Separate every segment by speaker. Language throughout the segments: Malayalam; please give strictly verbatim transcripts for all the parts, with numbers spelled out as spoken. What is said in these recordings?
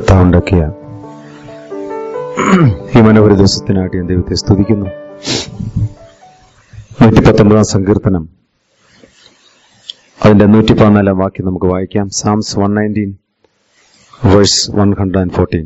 Speaker 1: കർത്താവുണ്ടാക്കിയ ഈ മനോഹര ദിവസത്തിനായിട്ട് ഞാൻ ദൈവത്തെ സ്തുതിക്കുന്നു. നൂറ്റി പത്തൊമ്പതാം സങ്കീർത്തനം അതിന്റെ നൂറ്റി പതിനാലാം വാക്യം നമുക്ക് വായിക്കാം. Psalms one nineteen verse one hundred and fourteen.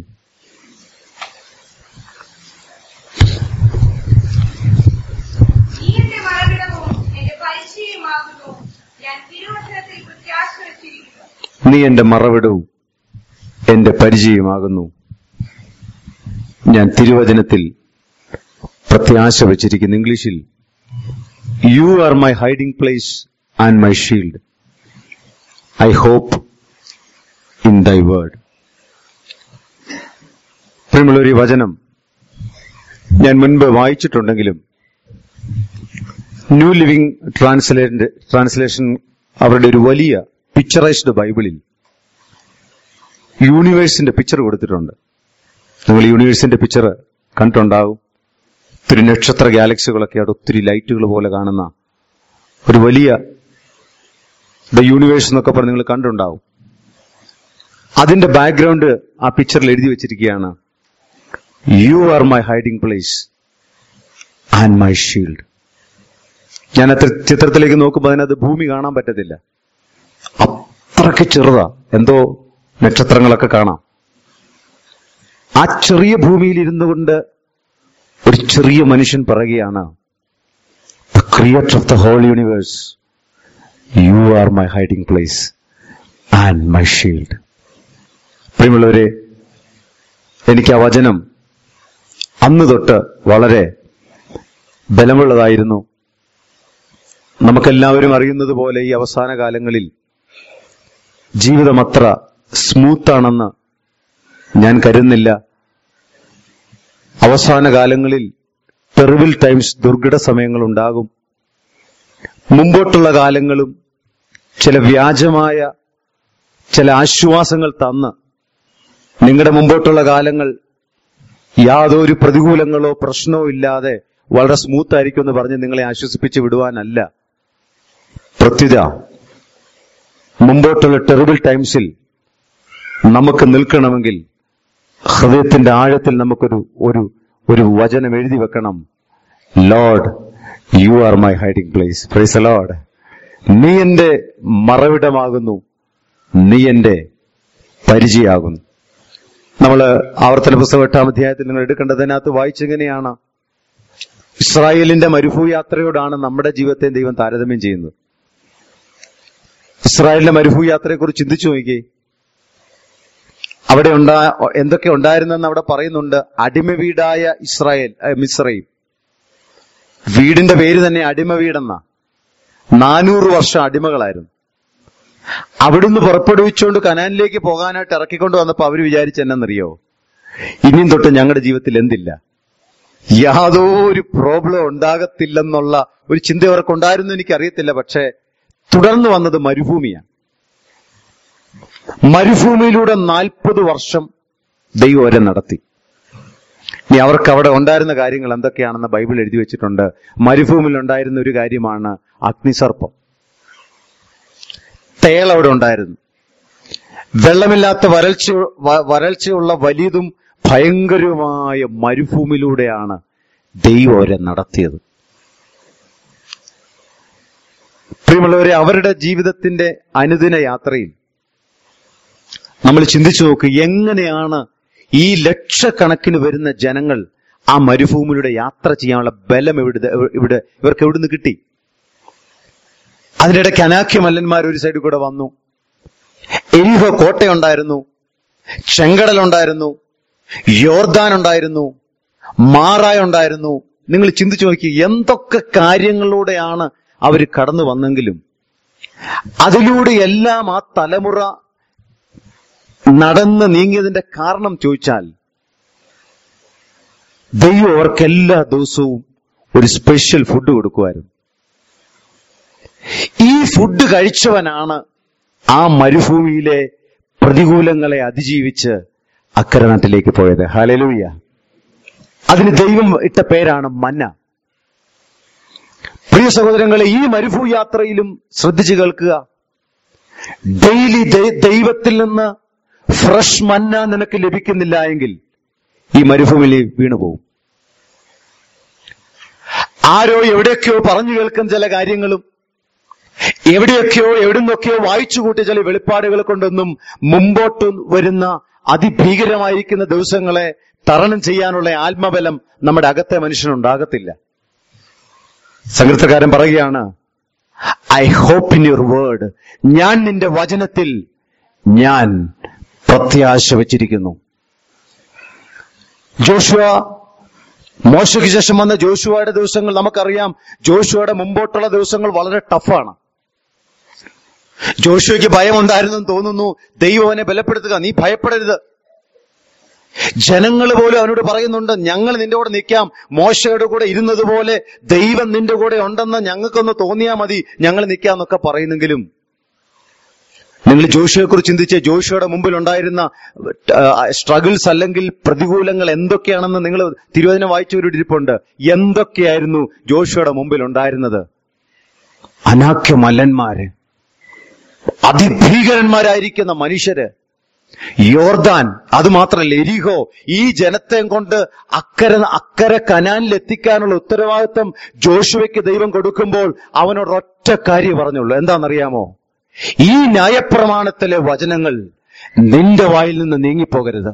Speaker 1: നീ എന്റെ മറവിടവും എന്റെ പരിചയമാകുന്നു, ഞാൻ തിരുവചനത്തിൽ പ്രത്യാശ വച്ചിരിക്കുന്നു. ഇംഗ്ലീഷിൽ you are my hiding place and my shield, I hope in thy word. പ്രിയമുള്ളൊരു വചനം ഞാൻ മുൻപ് വായിച്ചിട്ടുണ്ടെങ്കിലും ന്യൂ ലിവിംഗ് ട്രാൻസ്ലേഷൻ ട്രാൻസ്ലേഷൻ അവരുടെ ഒരു വലിയ പിക്ചറൈസ്ഡ് ബൈബിളിൽ യൂണിവേഴ്സിന്റെ പിക്ചർ കൊടുത്തിട്ടുണ്ട്. നിങ്ങൾ യൂണിവേഴ്സിന്റെ പിക്ചർ കണ്ടിട്ടുണ്ടാവും. ഒത്തിരി നക്ഷത്ര ഗാലക്സികളൊക്കെ അവിടെ ഒത്തിരി ലൈറ്റുകൾ പോലെ കാണുന്ന ഒരു വലിയ ദ യൂണിവേഴ്സ് എന്നൊക്കെ പറഞ്ഞ് നിങ്ങൾ കണ്ടിട്ടുണ്ടാവും. അതിന്റെ ബാക്ക്ഗ്രൗണ്ട് ആ പിക്ചറിൽ എഴുതി വെച്ചിരിക്കുകയാണ്, you are my hiding place and my shield. ഞാൻ അത്ര ചിത്രത്തിലേക്ക് നോക്കുമ്പോൾ അതിനകത്ത് ഭൂമി കാണാൻ പറ്റത്തില്ല, അത്രയ്ക്ക് ചെറുതാ. എന്തോ നക്ഷത്രങ്ങളൊക്കെ കാണാം. ആ ചെറിയ ഭൂമിയിൽ ഇരുന്നു കൊണ്ട് ഒരു ചെറിയ മനുഷ്യൻ പറയുകയാണ്, the creator of the whole universe, you are my hiding place and my shield. പ്രിയമുള്ളവരെ, എനിക്ക് ആ വചനം അന്ന് തൊട്ട് വളരെ ബലമുള്ളതായിരുന്നു. നമുക്കെല്ലാവരും അറിയുന്നത് പോലെ ഈ അവസാന കാലങ്ങളിൽ ജീവിതം അത്ര സ്മൂത്താണെന്ന് ഞാൻ കരുതുന്നില്ല. അവസാന കാലങ്ങളിൽ ടെറിബിൾ ടൈംസ്, ദുർഘട സമയങ്ങൾ ഉണ്ടാകും. മുമ്പോട്ടുള്ള കാലങ്ങളും ചില വ്യാജമായ ചില ആശ്വാസങ്ങൾ തന്ന് നിങ്ങളുടെ മുമ്പോട്ടുള്ള കാലങ്ങൾ യാതൊരു പ്രതികൂലങ്ങളോ പ്രശ്നമോ ഇല്ലാതെ വളരെ സ്മൂത്ത് ആയിരിക്കും എന്ന് പറഞ്ഞ് നിങ്ങളെ ആശ്വസിപ്പിച്ച് വിടുവാനല്ല. പ്രത്യുത മുമ്പോട്ടുള്ള ടെറിബിൾ ടൈംസിൽ നമുക്ക് നിൽക്കണമെങ്കിൽ ഹൃദയത്തിന്റെ ആഴത്തിൽ നമുക്കൊരു ഒരു ഒരു വചനം എഴുതി വെക്കണം, Lord you are my hiding place. Praise the Lord. നീ എന്റെ മറവിടമാകുന്നു, നീ എന്റെ പരിചയമാകുന്നു. നമ്മൾ ആവർത്തന പുസ്തകം എട്ടാം അധ്യായത്തിൽ നിങ്ങൾ എടുക്കേണ്ടതിനകത്ത് വായിച്ചെങ്ങനെയാണ് ഇസ്രായേലിന്റെ മരുഭൂയാത്രയോടാണ് നമ്മുടെ ജീവിതത്തെ ദൈവം താരതമ്യം ചെയ്യുന്നത്. ഇസ്രായേലിന്റെ മരുഭൂയാത്രയെക്കുറിച്ച് ചിന്തിച്ചു നോക്കിയേ. അവിടെ ഉണ്ടാ എന്തൊക്കെ ഉണ്ടായിരുന്നെന്ന് അവിടെ പറയുന്നുണ്ട്. അടിമ വീടായ ഇസ്രായേൽ, മിസ്രയീം. വീടിന്റെ പേര് തന്നെ അടിമ വീടെന്നാ. നാനൂറ് വർഷം അടിമകളായിരുന്നു. അവിടുന്ന് പുറപ്പെടുവിച്ചുകൊണ്ട് കനാനിലേക്ക് പോകാനായിട്ട് ഇറക്കിക്കൊണ്ട് വന്നപ്പോ അവര് വിചാരിച്ചെന്നറിയോ, ഇനിയും തൊട്ട് ഞങ്ങളുടെ ജീവിതത്തിൽ എന്തില്ല, യാതൊരു പ്രോബ്ലം ഉണ്ടാകത്തില്ലെന്നുള്ള ഒരു ചിന്ത അവർക്കുണ്ടായിരുന്നു. എനിക്കറിയത്തില്ല. പക്ഷെ തുടർന്ന് വന്നത് മരുഭൂമിയാണ്. മരുഭൂമിയിലൂടെ നാൽപ്പത് വർഷം ദൈവം അവരെ നടത്തി. ഇനി അവർക്ക് അവിടെ ഉണ്ടായിരുന്ന കാര്യങ്ങൾ എന്തൊക്കെയാണെന്ന് ബൈബിൾ എഴുതി വെച്ചിട്ടുണ്ട്. മരുഭൂമിയിൽ ഉണ്ടായിരുന്ന ഒരു കാര്യമാണ് അഗ്നിസർപ്പം. തേൾ അവിടെ ഉണ്ടായിരുന്നു. വെള്ളമില്ലാത്ത വരൾച്ച വരൾച്ചയുള്ള വലിയതും ഭയങ്കരവുമായ മരുഭൂമിയിലൂടെയാണ് ദൈവം അവരെ നടത്തിയത്. പ്രിയമുള്ളവരെ, അവരുടെ ജീവിതത്തിന്റെ അനുദിന യാത്രയിൽ നമ്മൾ ചിന്തിച്ചു നോക്ക്, എങ്ങനെയാണ് ഈ ലക്ഷക്കണക്കിന് വരുന്ന ജനങ്ങൾ ആ മരുഭൂമിയിലൂടെ യാത്ര ചെയ്യാനുള്ള ബലം എവിടെ ഇവിടെ ഇവർക്ക് എവിടുന്ന് കിട്ടി? അതിനിടയ്ക്ക് അനാഖ്യ മല്ലന്മാർ ഒരു സൈഡിൽ കൂടെ വന്നു. എരിഹോ കോട്ടയുണ്ടായിരുന്നു, ചെങ്കടലുണ്ടായിരുന്നു, യോർദാൻ ഉണ്ടായിരുന്നു, മാറായ ഉണ്ടായിരുന്നു. നിങ്ങൾ ചിന്തിച്ചു നോക്കി, എന്തൊക്കെ കാര്യങ്ങളിലൂടെയാണ് അവർ കടന്നു വന്നെങ്കിലും അതിലൂടെ എല്ലാം ആ തലമുറ നടന്ന് നീങ്ങിയതിന്റെ കാരണം ചോദിച്ചാൽ, ദൈവം അവർക്ക് എല്ലാ ദിവസവും ഒരു സ്പെഷ്യൽ ഫുഡ് കൊടുക്കുമായിരുന്നു. ഈ ഫുഡ് കഴിച്ചവനാണ് ആ മരുഭൂമിയിലെ പ്രതികൂലങ്ങളെ അതിജീവിച്ച് അക്കരെ നാട്ടിലേക്ക് പോയത്. ഹല്ലേലൂയ. അതിന് ദൈവം ഇട്ട പേരാണ് മന്ന. പ്രിയ സഹോദരങ്ങളെ, ഈ മരുഭൂയാത്രയിലും ശ്രദ്ധിച്ചു കേൾക്കുക, ഡെയിലി ദൈവത്തിൽ നിന്ന് ഫ്രഷ് മന്ന നിനക്ക് ലഭിക്കുന്നില്ല എങ്കിൽ ഈ മരുഭൂമിയിൽ വീണുപോകും. ആരോ എവിടെയൊക്കെയോ പറഞ്ഞു കേൾക്കുന്ന ചില കാര്യങ്ങളും എവിടെയൊക്കെയോ എവിടുന്നൊക്കെയോ വായിച്ചു കൂട്ടിയ ചില വെളിപ്പാടുകൾ കൊണ്ടൊന്നും മുമ്പോട്ട് വരുന്ന അതിഭീകരമായിരിക്കുന്ന ദിവസങ്ങളെ തരണം ചെയ്യാനുള്ള ആത്മബലം നമ്മുടെ അകത്തെ മനുഷ്യനുണ്ടാകത്തില്ല. സങ്കീർത്തനക്കാരൻ പറയുകയാണ്, I hope in your word, ഞാൻ നിന്റെ വചനത്തിൽ ഞാൻ പ്രത്യാശ വച്ചിരിക്കുന്നു. ജോഷുവ, മോശയ്ക്ക് ശേഷം വന്ന ജോഷുവയുടെ ദിവസങ്ങൾ നമുക്കറിയാം. ജോഷുവയുടെ മുമ്പോട്ടുള്ള ദിവസങ്ങൾ വളരെ ടഫാണ്. ജോഷുവയ്ക്ക് ഭയമുണ്ടായിരുന്നു തോന്നുന്നു. ദൈവം അവനെ ബലപ്പെടുത്തുക, നീ ഭയപ്പെടരുത്. ജനങ്ങൾ പോലും അവനോട് പറയുന്നുണ്ട്, ഞങ്ങൾ നിന്റെ കൂടെ നിൽക്കാം, മോശയുടെ കൂടെ ഇരുന്നത് പോലെ ദൈവം നിന്റെ കൂടെ ഉണ്ടെന്ന് ഞങ്ങൾക്കൊന്ന് തോന്നിയാൽ മതി, ഞങ്ങൾ നിൽക്കാന്നൊക്കെ പറയുന്നെങ്കിലും നിങ്ങൾ ജോഷുവയെ കുറിച്ച് ചിന്തിച്ച് ജോഷുവയുടെ മുമ്പിൽ ഉണ്ടായിരുന്ന സ്ട്രഗിൾസ് അല്ലെങ്കിൽ പ്രതികൂലങ്ങൾ എന്തൊക്കെയാണെന്ന് നിങ്ങൾ തിരുവചനം വായിച്ചവരുടെ ഇരിപ്പുണ്ട്. എന്തൊക്കെയായിരുന്നു ജോഷുവയുടെ മുമ്പിൽ ഉണ്ടായിരുന്നത്? അനാഖ്യ മല്ലന്മാര്, അതിഭീകരന്മാരായിരിക്കുന്ന മനുഷ്യര്, യോർദാൻ, അതുമാത്രമല്ല എരിഹോ. ഈ ജനത്തെ കൊണ്ട് അക്കരെ അക്കരെ കനാനിൽ എത്തിക്കാനുള്ള ഉത്തരവാദിത്വം ജോഷുവയ്ക്ക് ദൈവം കൊടുക്കുമ്പോൾ അവനോട് ഒറ്റ കാര്യം പറഞ്ഞുള്ളൂ. എന്താണെന്നറിയാമോ? ഈ ന്യായപ്രമാണത്തിലെ വചനങ്ങൾ നിന്റെ വായിൽ നിന്ന് നീങ്ങിപ്പോകരുത്.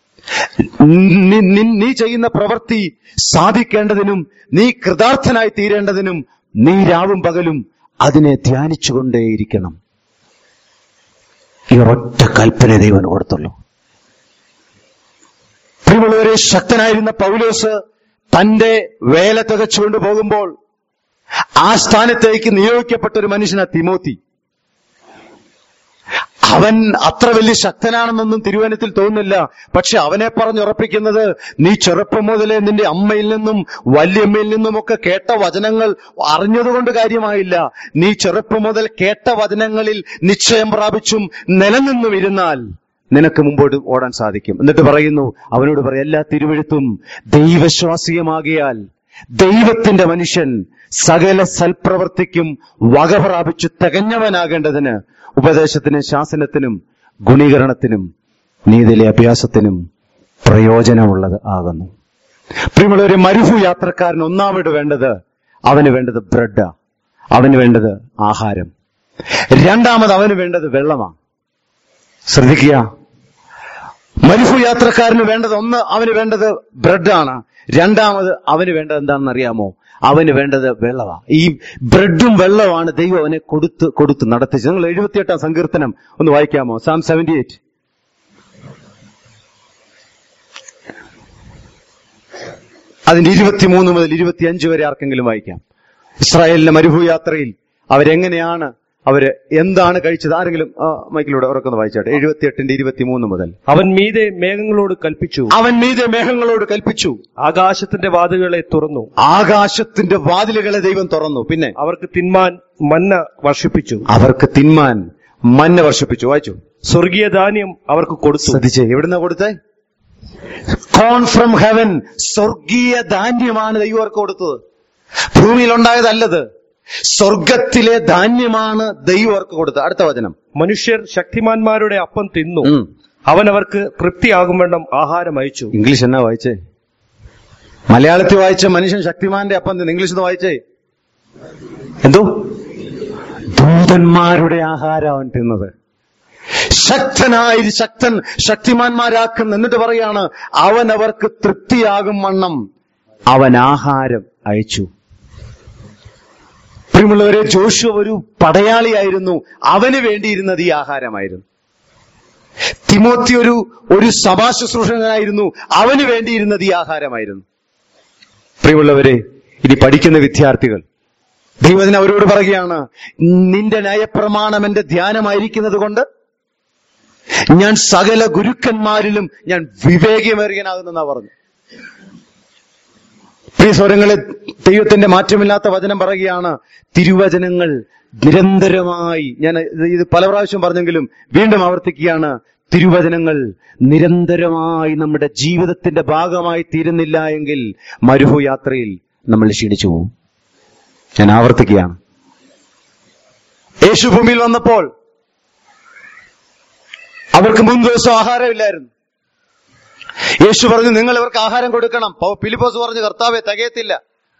Speaker 1: നീ ചെയ്യുന്ന പ്രവൃത്തി സാധിക്കേണ്ടതിനും നീ കൃതാർത്ഥനായി തീരേണ്ടതിനും നീ രാവും പകലും അതിനെ ധ്യാനിച്ചുകൊണ്ടേയിരിക്കണം. ഈ ഒരൊറ്റ കൽപ്പന ദൈവം കൊടുത്തുള്ളൂ. പ്രിയമുള്ളവരെ, ശക്തനായിരുന്ന പൗലോസ് തന്റെ വേല തികച്ചുകൊണ്ട് പോകുമ്പോൾ ആ സ്ഥാനത്തേക്ക് നിയോഗിക്കപ്പെട്ട ഒരു മനുഷ്യനാ തിമോത്തി. അവൻ അത്ര വലിയ ശക്തനാണെന്നൊന്നും തിരുവചനത്തിൽ തോന്നുന്നില്ല. പക്ഷെ അവനെ പറഞ്ഞുറപ്പിക്കുന്നത്, നീ ചെറുപ്പം മുതലേ നിന്റെ അമ്മയിൽ നിന്നും വല്യമ്മയിൽ നിന്നുമൊക്കെ കേട്ട വചനങ്ങൾ അറിഞ്ഞതുകൊണ്ട് കാര്യമായില്ല. നീ ചെറുപ്പം മുതൽ കേട്ട വചനങ്ങളിൽ നിശ്ചയം പ്രാപിച്ചും നിലനിന്നും ഇരുന്നാൽ നിനക്ക് മുമ്പോട്ട് ഓടാൻ സാധിക്കും. എന്നിട്ട് പറയുന്നു, അവനോട് പറയും, എല്ലാ തിരുവെഴുത്തും ദൈവശ്വാസീയമാകിയാൽ ദൈവത്തിന്റെ മനുഷ്യൻ സകല സൽപ്രവൃത്തിക്കും വക പ്രാപിച്ചു തികഞ്ഞവനാകേണ്ടതിന് ഉപദേശത്തിനും ശാസനത്തിനും ഗുണീകരണത്തിനും നീതിയിലെ അഭ്യാസത്തിനും പ്രയോജനമുള്ളത് ആകുന്നു. പ്രിയമുള്ളവരെ, മരുഭൂ യാത്രക്കാരന് ഒന്നാമത് വേണ്ടത്, അവന് വേണ്ടത് ബ്രെഡാ, അവന് വേണ്ടത് ആഹാരം. രണ്ടാമത് അവന് വേണ്ടത് വെള്ളമാണ്. ശ്രദ്ധിക്കുക, മരുഭൂ യാത്രക്കാരന് വേണ്ടത് ഒന്ന്, അവന് വേണ്ടത് ബ്രെഡാണ്. രണ്ടാമത് അവന് വേണ്ടത് എന്താണെന്ന് അറിയാമോ? അവന് വേണ്ടത് വെള്ളമാണ്. ഈ ബ്രെഡും വെള്ളമാണ് ദൈവം അവനെ കൊടുത്ത് കൊടുത്ത് നടത്തിച്ചത്. നിങ്ങൾ എഴുപത്തിയെട്ടാം സങ്കീർത്തനം ഒന്ന് വായിക്കാമോ? Sam seventy eight. അതിന്റെ ഇരുപത്തിമൂന്ന് മുതൽ ഇരുപത്തിയഞ്ച് വരെ ആർക്കെങ്കിലും വായിക്കാം. ഇസ്രായേലിന്റെ മരുഭൂ യാത്രയിൽ അവരെങ്ങനെയാണ്, അവര് എന്താണ് കഴിച്ചത്? ആരെങ്കിലും മൈക്കിലൂടെ ഉറക്കൊന്ന് വായിച്ചാട്ടെ. എഴുപത്തിയെട്ടിന്റെ ഇരുപത്തിമൂന്ന് മുതൽ.
Speaker 2: അവൻ മീതെ മേഘങ്ങളോട് കൽപ്പിച്ചു
Speaker 1: അവൻ മീതെ മേഘങ്ങളോട് കൽപ്പിച്ചു
Speaker 2: ആകാശത്തിന്റെ വാതിലുകളെ തുറന്നു
Speaker 1: ആകാശത്തിന്റെ വാതിലുകളെ ദൈവം തുറന്നു. പിന്നെ
Speaker 2: അവർക്ക് തിന്മാൻ മന്ന വർഷിപ്പിച്ചു
Speaker 1: അവർക്ക് തിന്മാൻ മന്ന വർഷിപ്പിച്ചു. വായിച്ചു.
Speaker 2: സ്വർഗീയ ധാന്യം അവർക്ക് കൊടുത്തു.
Speaker 1: ശ്രദ്ധിച്ചേ, എവിടുന്നാ കൊടുത്തേ? Corn from heaven. സ്വർഗീയ ധാന്യമാണ് ദൈവം അവർക്ക് കൊടുത്തത്. ഭൂമിയിൽ ഉണ്ടായതല്ലത്, സ്വർഗത്തിലെ ധാന്യമാണ് ദൈവം അവർക്ക് കൊടുത്തത്. അടുത്ത വചനം.
Speaker 2: മനുഷ്യർ ശക്തിമാന്മാരുടെ അപ്പം തിന്നു, അവൻ അവർക്ക് തൃപ്തിയാകുമെണ്ണം ആഹാരം അയച്ചു.
Speaker 1: ഇംഗ്ലീഷ് എന്നാ വായിച്ചേ? മലയാളത്തിൽ വായിച്ച മനുഷ്യൻ ശക്തിമാന്റെ അപ്പം തിന്നു. ഇംഗ്ലീഷ് ഒന്ന് വായിച്ചേ. എന്തോ? ദൂതന്മാരുടെ ആഹാരം അവൻ തിന്നത്. ശക്തനായി ശക്തൻ ശക്തിമാന്മാരാക്കുന്ന. എന്നിട്ട് പറയാണ്, അവൻ അവർക്ക് തൃപ്തിയാകും വണ്ണം അവൻ ആഹാരം അയച്ചു. പ്രിയമുള്ളവരെ, ജോഷുവ ഒരു പടയാളിയായിരുന്നു. അവന് വേണ്ടിയിരുന്നത് ഈ ആഹാരമായിരുന്നു. തിമോത്തി ഒരു ഒരു സഭാ ശുശ്രൂഷകനായിരുന്നു. അവന് വേണ്ടിയിരുന്നത് ഈ ആഹാരമായിരുന്നു. പ്രിയമുള്ളവരെ, ഇനി പഠിക്കുന്ന വിദ്യാർത്ഥികൾ, ദൈവത്തിന് അവരോട് പറയുകയാണ്, നിന്റെ ന്യായപ്രമാണം എന്റെ ധ്യാനമായിരിക്കുന്നത് കൊണ്ട് ഞാൻ സകല ഗുരുക്കന്മാരിലും ഞാൻ വിവേകമേറിയനാകുന്നെന്നാ പറഞ്ഞു. പ്രിയ സ്വരങ്ങളെ, ദൈവത്തിന്റെ മാറ്റമില്ലാത്ത വചനം പറയുകയാണ്, തിരുവചനങ്ങൾ നിരന്തരമായി, ഞാൻ ഇത് പല പ്രാവശ്യം പറഞ്ഞെങ്കിലും വീണ്ടും ആവർത്തിക്കുകയാണ്, തിരുവചനങ്ങൾ നിരന്തരമായി നമ്മുടെ ജീവിതത്തിന്റെ ഭാഗമായി തീരുന്നില്ല എങ്കിൽ മരുഭൂ യാത്രയിൽ നമ്മൾ ക്ഷീണിച്ചു പോകും. ഞാൻ ആവർത്തിക്കുകയാണ്, യേശു ഭൂമിയിൽ വന്നപ്പോൾ അവർക്ക് മൂന്ന് ദിവസം ആഹാരമില്ലായിരുന്നു. യേശു പറഞ്ഞു, നിങ്ങൾ ഇവർക്ക് ആഹാരം കൊടുക്കണം. ഫിലിപ്പോസ് പറഞ്ഞു, കർത്താവേ തികയത്തില്ല.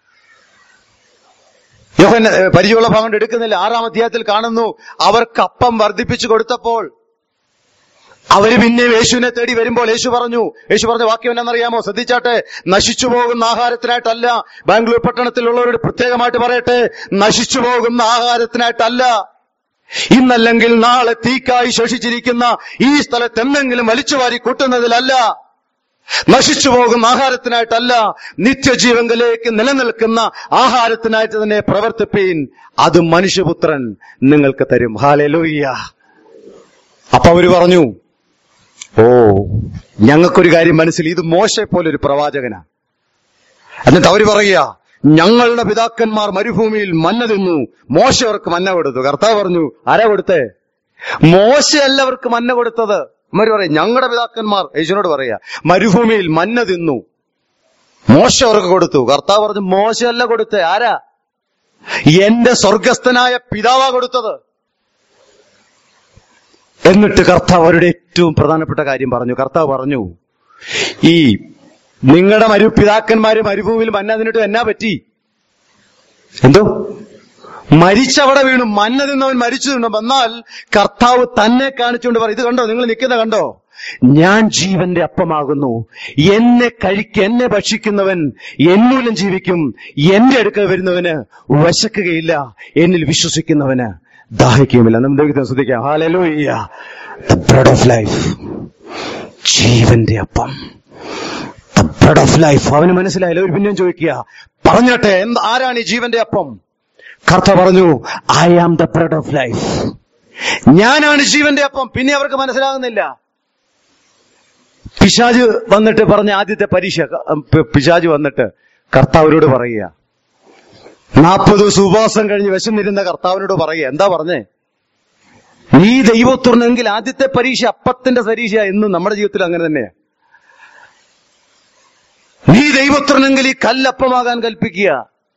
Speaker 1: യോഹന്നാൻ പരിചയമുള്ള ഭാഗം എടുക്കുന്നില്ല. ആറാം അധ്യായത്തിൽ കാണുന്നു, അവർക്ക് അപ്പം വർദ്ധിപ്പിച്ചു കൊടുത്തപ്പോൾ അവര് പിന്നെ യേശുവിനെ തേടി വരുമ്പോൾ യേശു പറഞ്ഞു യേശു പറഞ്ഞ വാക്യം എന്നാണെന്നറിയാമോ? ശ്രദ്ധിച്ചാട്ടെ, നശിച്ചു പോകുന്ന ആഹാരത്തിനായിട്ടല്ല. ബാംഗ്ലൂർ പട്ടണത്തിലുള്ളവരോട് പ്രത്യേകമായിട്ട് പറയട്ടെ, നശിച്ചു പോകുന്ന ആഹാരത്തിനായിട്ടല്ല. ഇന്നല്ലെങ്കിൽ നാളെ തീക്കായി ശോഷിച്ചിരിക്കുന്ന ഈ സ്ഥലത്ത് എന്തെങ്കിലും വലിച്ചുവാരി കൂട്ടുന്നതിലല്ല, നശിച്ചു പോകുന്ന ആഹാരത്തിനായിട്ടല്ല, നിത്യജീവങ്കലേക്ക് നിലനിൽക്കുന്ന ആഹാരത്തിനായിട്ട് തന്നെ പ്രവർത്തിപ്പീൻ, അത് മനുഷ്യപുത്രൻ നിങ്ങൾക്ക് തരും. ഹല്ലേലൂയ. അപ്പൊ അവര് പറഞ്ഞു, ഓ, ഞങ്ങൾക്കൊരു കാര്യം മനസ്സിൽ, ഇത് മോശെ പോലൊരു പ്രവാചകനാ. എന്നിട്ട് അവര് പറയുക, ഞങ്ങളുടെ പിതാക്കന്മാർ മരുഭൂമിയിൽ മന്ന തിന്നു, മോശ അവർക്ക് മന്ന കൊടുത്തു. കർത്താവ് പറഞ്ഞു, ആരാ കൊടുത്തേ? മോശ അല്ല അവർക്ക് മന്ന കൊടുത്തത്. അവര് പറയും, ഞങ്ങളുടെ പിതാക്കന്മാർ, യേശുവിനോട് പറയാ, മരുഭൂമിയിൽ മന്ന തിന്നു, മോശ അവർക്ക് കൊടുത്തു. കർത്താവ് പറഞ്ഞു, മോശ അല്ല കൊടുത്തേ. ആരാ? എന്റെ സ്വർഗസ്ഥനായ പിതാവാ കൊടുത്തത്. എന്നിട്ട് കർത്താവ് അവരുടെ ഏറ്റവും പ്രധാനപ്പെട്ട കാര്യം പറഞ്ഞു. കർത്താവ് പറഞ്ഞു, ഈ നിങ്ങളുടെ മരു പിതാക്കന്മാര് മരുഭൂമിയിൽ മന്ന തിന്നിട്ട് എന്നാ പറ്റി? എന്തോ മരിച്ചവിടെ വീണു. മന്ന തിന്നവൻ മരിച്ചു തിന്നു. എന്നാൽ കർത്താവ് തന്നെ കാണിച്ചുകൊണ്ട് പറയും, ഇത് കണ്ടോ, നിങ്ങൾ നിൽക്കുന്ന കണ്ടോ, ഞാൻ ജീവന്റെ അപ്പമാകുന്നു, എന്നെ കഴിക്ക എന്നെ ഭക്ഷിക്കുന്നവൻ എന്നൂലം ജീവിക്കും, എന്റെ അടുക്കൽ വരുന്നവന് വിശക്കുകയില്ല, എന്നിൽ വിശ്വസിക്കുന്നവന് ദാഹിക്കുകയുമില്ല. നമുക്ക് ശ്രദ്ധിക്കാം. Hallelujah. The bread of life, ജീവന്റെ അപ്പം, ദ ബ്രെഡ് ഓഫ് ലൈഫ്. അവന് മനസ്സിലായില്ല. ഒരു പിന്നെയും ചോദിക്കുക, പറഞ്ഞട്ടെ, എന്ത് ആരാണ് ഈ ജീവന്റെ അപ്പം? കർത്താവ് പറഞ്ഞു, I am the bread of life, ഞാനാണ് ജീവന്റെ അപ്പം. പിന്നെ അവർക്ക് മനസ്സിലാകുന്നില്ല. പിശാച് വന്നിട്ട് പറഞ്ഞ ആദ്യത്തെ പരീക്ഷ, പിശാച് വന്നിട്ട് കർത്താവിനോട് പറയുക, നാൽപ്പത് ദിവസം ഉപവാസം കഴിഞ്ഞ് വിശന്നിരുന്ന കർത്താവിനോട് പറയുക, എന്താ പറഞ്ഞേ? നീ ദൈവത്തുറന്നെങ്കിൽ ആദ്യത്തെ പരീക്ഷ അപ്പത്തിന്റെ പരീക്ഷ. എന്നും നമ്മുടെ ജീവിതത്തിൽ അങ്ങനെ തന്നെയാ. നീ ദൈവത്തുറന്നെങ്കിൽ ഈ കല്ലപ്പമാകാൻ കൽപ്പിക്കുക.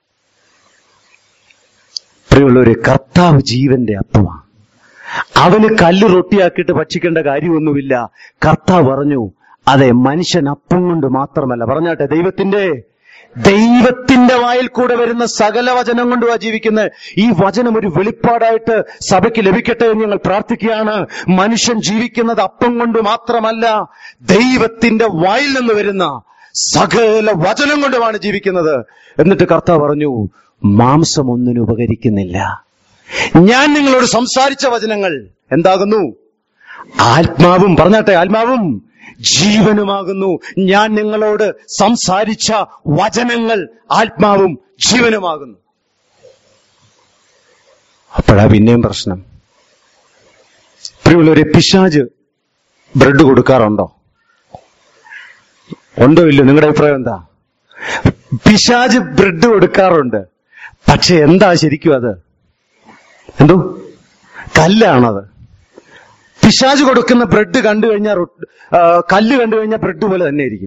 Speaker 1: പ്രിയമുള്ളവരെ, കർത്താവ് ജീവന്റെ അപ്പമാണ്. അവന് കല്ല് റൊട്ടിയാക്കിയിട്ട് ഭക്ഷിക്കേണ്ട കാര്യമൊന്നുമില്ല. കർത്താവ് പറഞ്ഞു, അതെ, മനുഷ്യൻ അപ്പം കൊണ്ട് മാത്രമല്ല, പറഞ്ഞാട്ടെ, ദൈവത്തിന്റെ ദൈവത്തിന്റെ വായിൽ കൂടെ വരുന്ന സകല വചനം കൊണ്ടുവാ ജീവിക്കുന്നത്. ഈ വചനം ഒരു വെളിപ്പാടായിട്ട് സഭയ്ക്ക് ലഭിക്കട്ടെ എന്ന് ഞങ്ങൾ പ്രാർത്ഥിക്കുകയാണ്. മനുഷ്യൻ ജീവിക്കുന്നത് അപ്പം കൊണ്ട് മാത്രമല്ല, ദൈവത്തിന്റെ വായിൽ നിന്ന് വരുന്ന സകല വചനം കൊണ്ടുമാണ് ജീവിക്കുന്നത്. എന്നിട്ട് കർത്താവ് പറഞ്ഞു, മാംസം ഒന്നിനും ഉപകരിക്കുന്നില്ല. ഞാൻ നിങ്ങളോട് സംസാരിച്ച വചനങ്ങൾ എന്താകുന്നു? ആത്മാവും, പറഞ്ഞാട്ടെ, ആത്മാവും ജീവനുമാകുന്നു. ഞാൻ നിങ്ങളോട് സംസാരിച്ച വചനങ്ങൾ ആത്മാവും ജീവനുമാകുന്നു. അപ്പോഴാ പിന്നെയും പ്രശ്നം. പ്രിയമുള്ളവരെ, പിശാച് ബ്രെഡ് കൊടുക്കാറുണ്ടോ? ഉണ്ടോ ഇല്ലോ? നിങ്ങളുടെ അഭിപ്രായം എന്താ? പിശാച് ബ്രെഡ് കൊടുക്കാറുണ്ട്. പക്ഷെ എന്താ ശരിക്കും അത്? എന്തോ കല്ലാണത്. പിശാച് കൊടുക്കുന്ന ബ്രെഡ് കണ്ടു കഴിഞ്ഞാൽ, കല്ല് കണ്ടു കഴിഞ്ഞാൽ ബ്രെഡ് പോലെ തന്നെ ഇരിക്കും.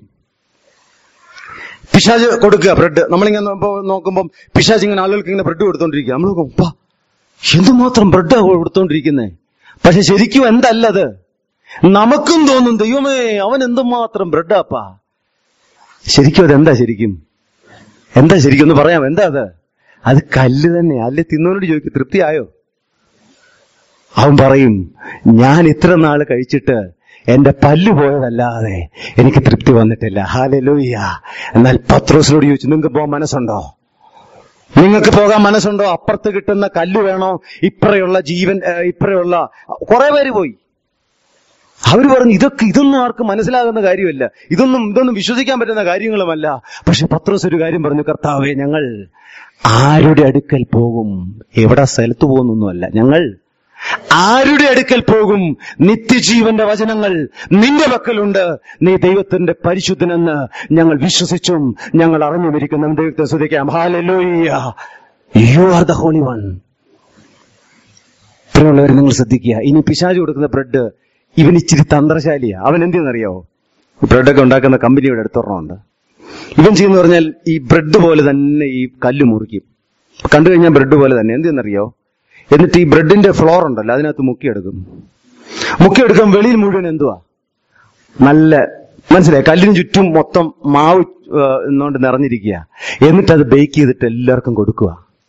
Speaker 1: പിശാച് കൊടുക്കുക ബ്രെഡ്. നമ്മളിങ്ങനെ നോക്കുമ്പോൾ പിശാച് ഇങ്ങനെ ആളുകൾക്ക് ഇങ്ങനെ ബ്രെഡ് കൊടുത്തോണ്ടിരിക്കുക. നമ്മൾ നോക്കും, പാ എന്തുമാത്രം ബ്രെഡാ കൊടുത്തോണ്ടിരിക്കുന്നേ. പക്ഷെ ശരിക്കും എന്തല്ലത്? നമുക്കും തോന്നും, ദൈവമേ, അവൻ എന്തുമാത്രം ബ്രെഡാപ്പാ. ശരിക്കും അതെന്താ? ശരിക്കും എന്താ? ശരിക്കും ഒന്ന് പറയാം, എന്താ അത്? അത് കല്ല് തന്നെ. അല്ലെ തിന്നവനോട് ചോദിക്കും, തൃപ്തിയായോ? അവൻ പറയും, ഞാൻ ഇത്ര നാള് കഴിച്ചിട്ട് എന്റെ പല്ല് പോയതല്ലാതെ എനിക്ക് തൃപ്തി വന്നിട്ടില്ല. ഹല്ലേലൂയ. എന്നാൽ പത്രോസിനോട് ചോദിച്ചു, നിങ്ങൾക്ക് പോകാൻ മനസ്സുണ്ടോ? നിങ്ങൾക്ക് പോകാൻ മനസ്സുണ്ടോ? അപ്പുറത്ത് കിട്ടുന്ന കല്ല് വേണോ? ഇപ്പറയുള്ള ജീവൻ, ഇപ്പറയുള്ള കുറെ പേര് പോയി. അവര് പറഞ്ഞു, ഇതൊക്കെ ഇതൊന്നും ആർക്കും മനസ്സിലാകുന്ന കാര്യമല്ല, ഇതൊന്നും ഇതൊന്നും വിശ്വസിക്കാൻ പറ്റുന്ന കാര്യങ്ങളുമല്ല. പക്ഷെ പത്രോസ് ഒരു കാര്യം പറഞ്ഞു, കർത്താവേ, ഞങ്ങൾ ആരുടെ അടുക്കൽ പോകും? എവിടെ സ്ഥലത്ത് പോകുന്നൊന്നുമല്ല, ഞങ്ങൾ ആരുടെ അടുക്കൽ പോകും? നിത്യജീവന്റെ വചനങ്ങൾ നിന്റെ പക്കലുണ്ട്. നീ ദൈവത്തിന്റെ പരിശുദ്ധനെന്ന് ഞങ്ങൾ വിശ്വസിച്ചും ഞങ്ങൾ അറിഞ്ഞുമിരിക്കുന്നു. ദൈവത്തെ സ്തുതിക്കാം. Hallelujah. You are the Holy One. പ്രിയമുള്ളവർ, നിങ്ങൾ ശ്രദ്ധിക്കുക. ഇനി പിശാച് കൊടുക്കുന്ന ബ്രെഡ്, ഇവൻ ഇച്ചിരി തന്ത്രശാലിയാ. അവൻ എന്തെന്നറിയാവോ? ബ്രെഡൊക്കെ ഉണ്ടാക്കുന്ന കമ്പനിയുടെ അടുത്തൊരെണ്ണമുണ്ട്. ഇവൻ ചെയ്യുന്ന പറഞ്ഞാൽ ഈ ബ്രെഡ് പോലെ തന്നെ ഈ കല്ല് മുറിക്കും. കണ്ടു കഴിഞ്ഞാൽ ബ്രെഡ് പോലെ തന്നെ. എന്തെന്നറിയോ? എന്നിട്ട് ഈ ബ്രെഡിന്റെ ഫ്ലോർ ഉണ്ടല്ലോ, അതിനകത്ത് മുക്കിയെടുക്കും. മുക്കിയെടുക്കാൻ വെളിയിൽ മുഴുവൻ എന്തുവാ? നല്ല മനസ്സിലായി, കല്ലിന് ചുറ്റും മൊത്തം മാവ് എന്നുകൊണ്ട് നിറഞ്ഞിരിക്കുക. എന്നിട്ടത് ബേക്ക് ചെയ്തിട്ട് എല്ലാവർക്കും കൊടുക്കുക.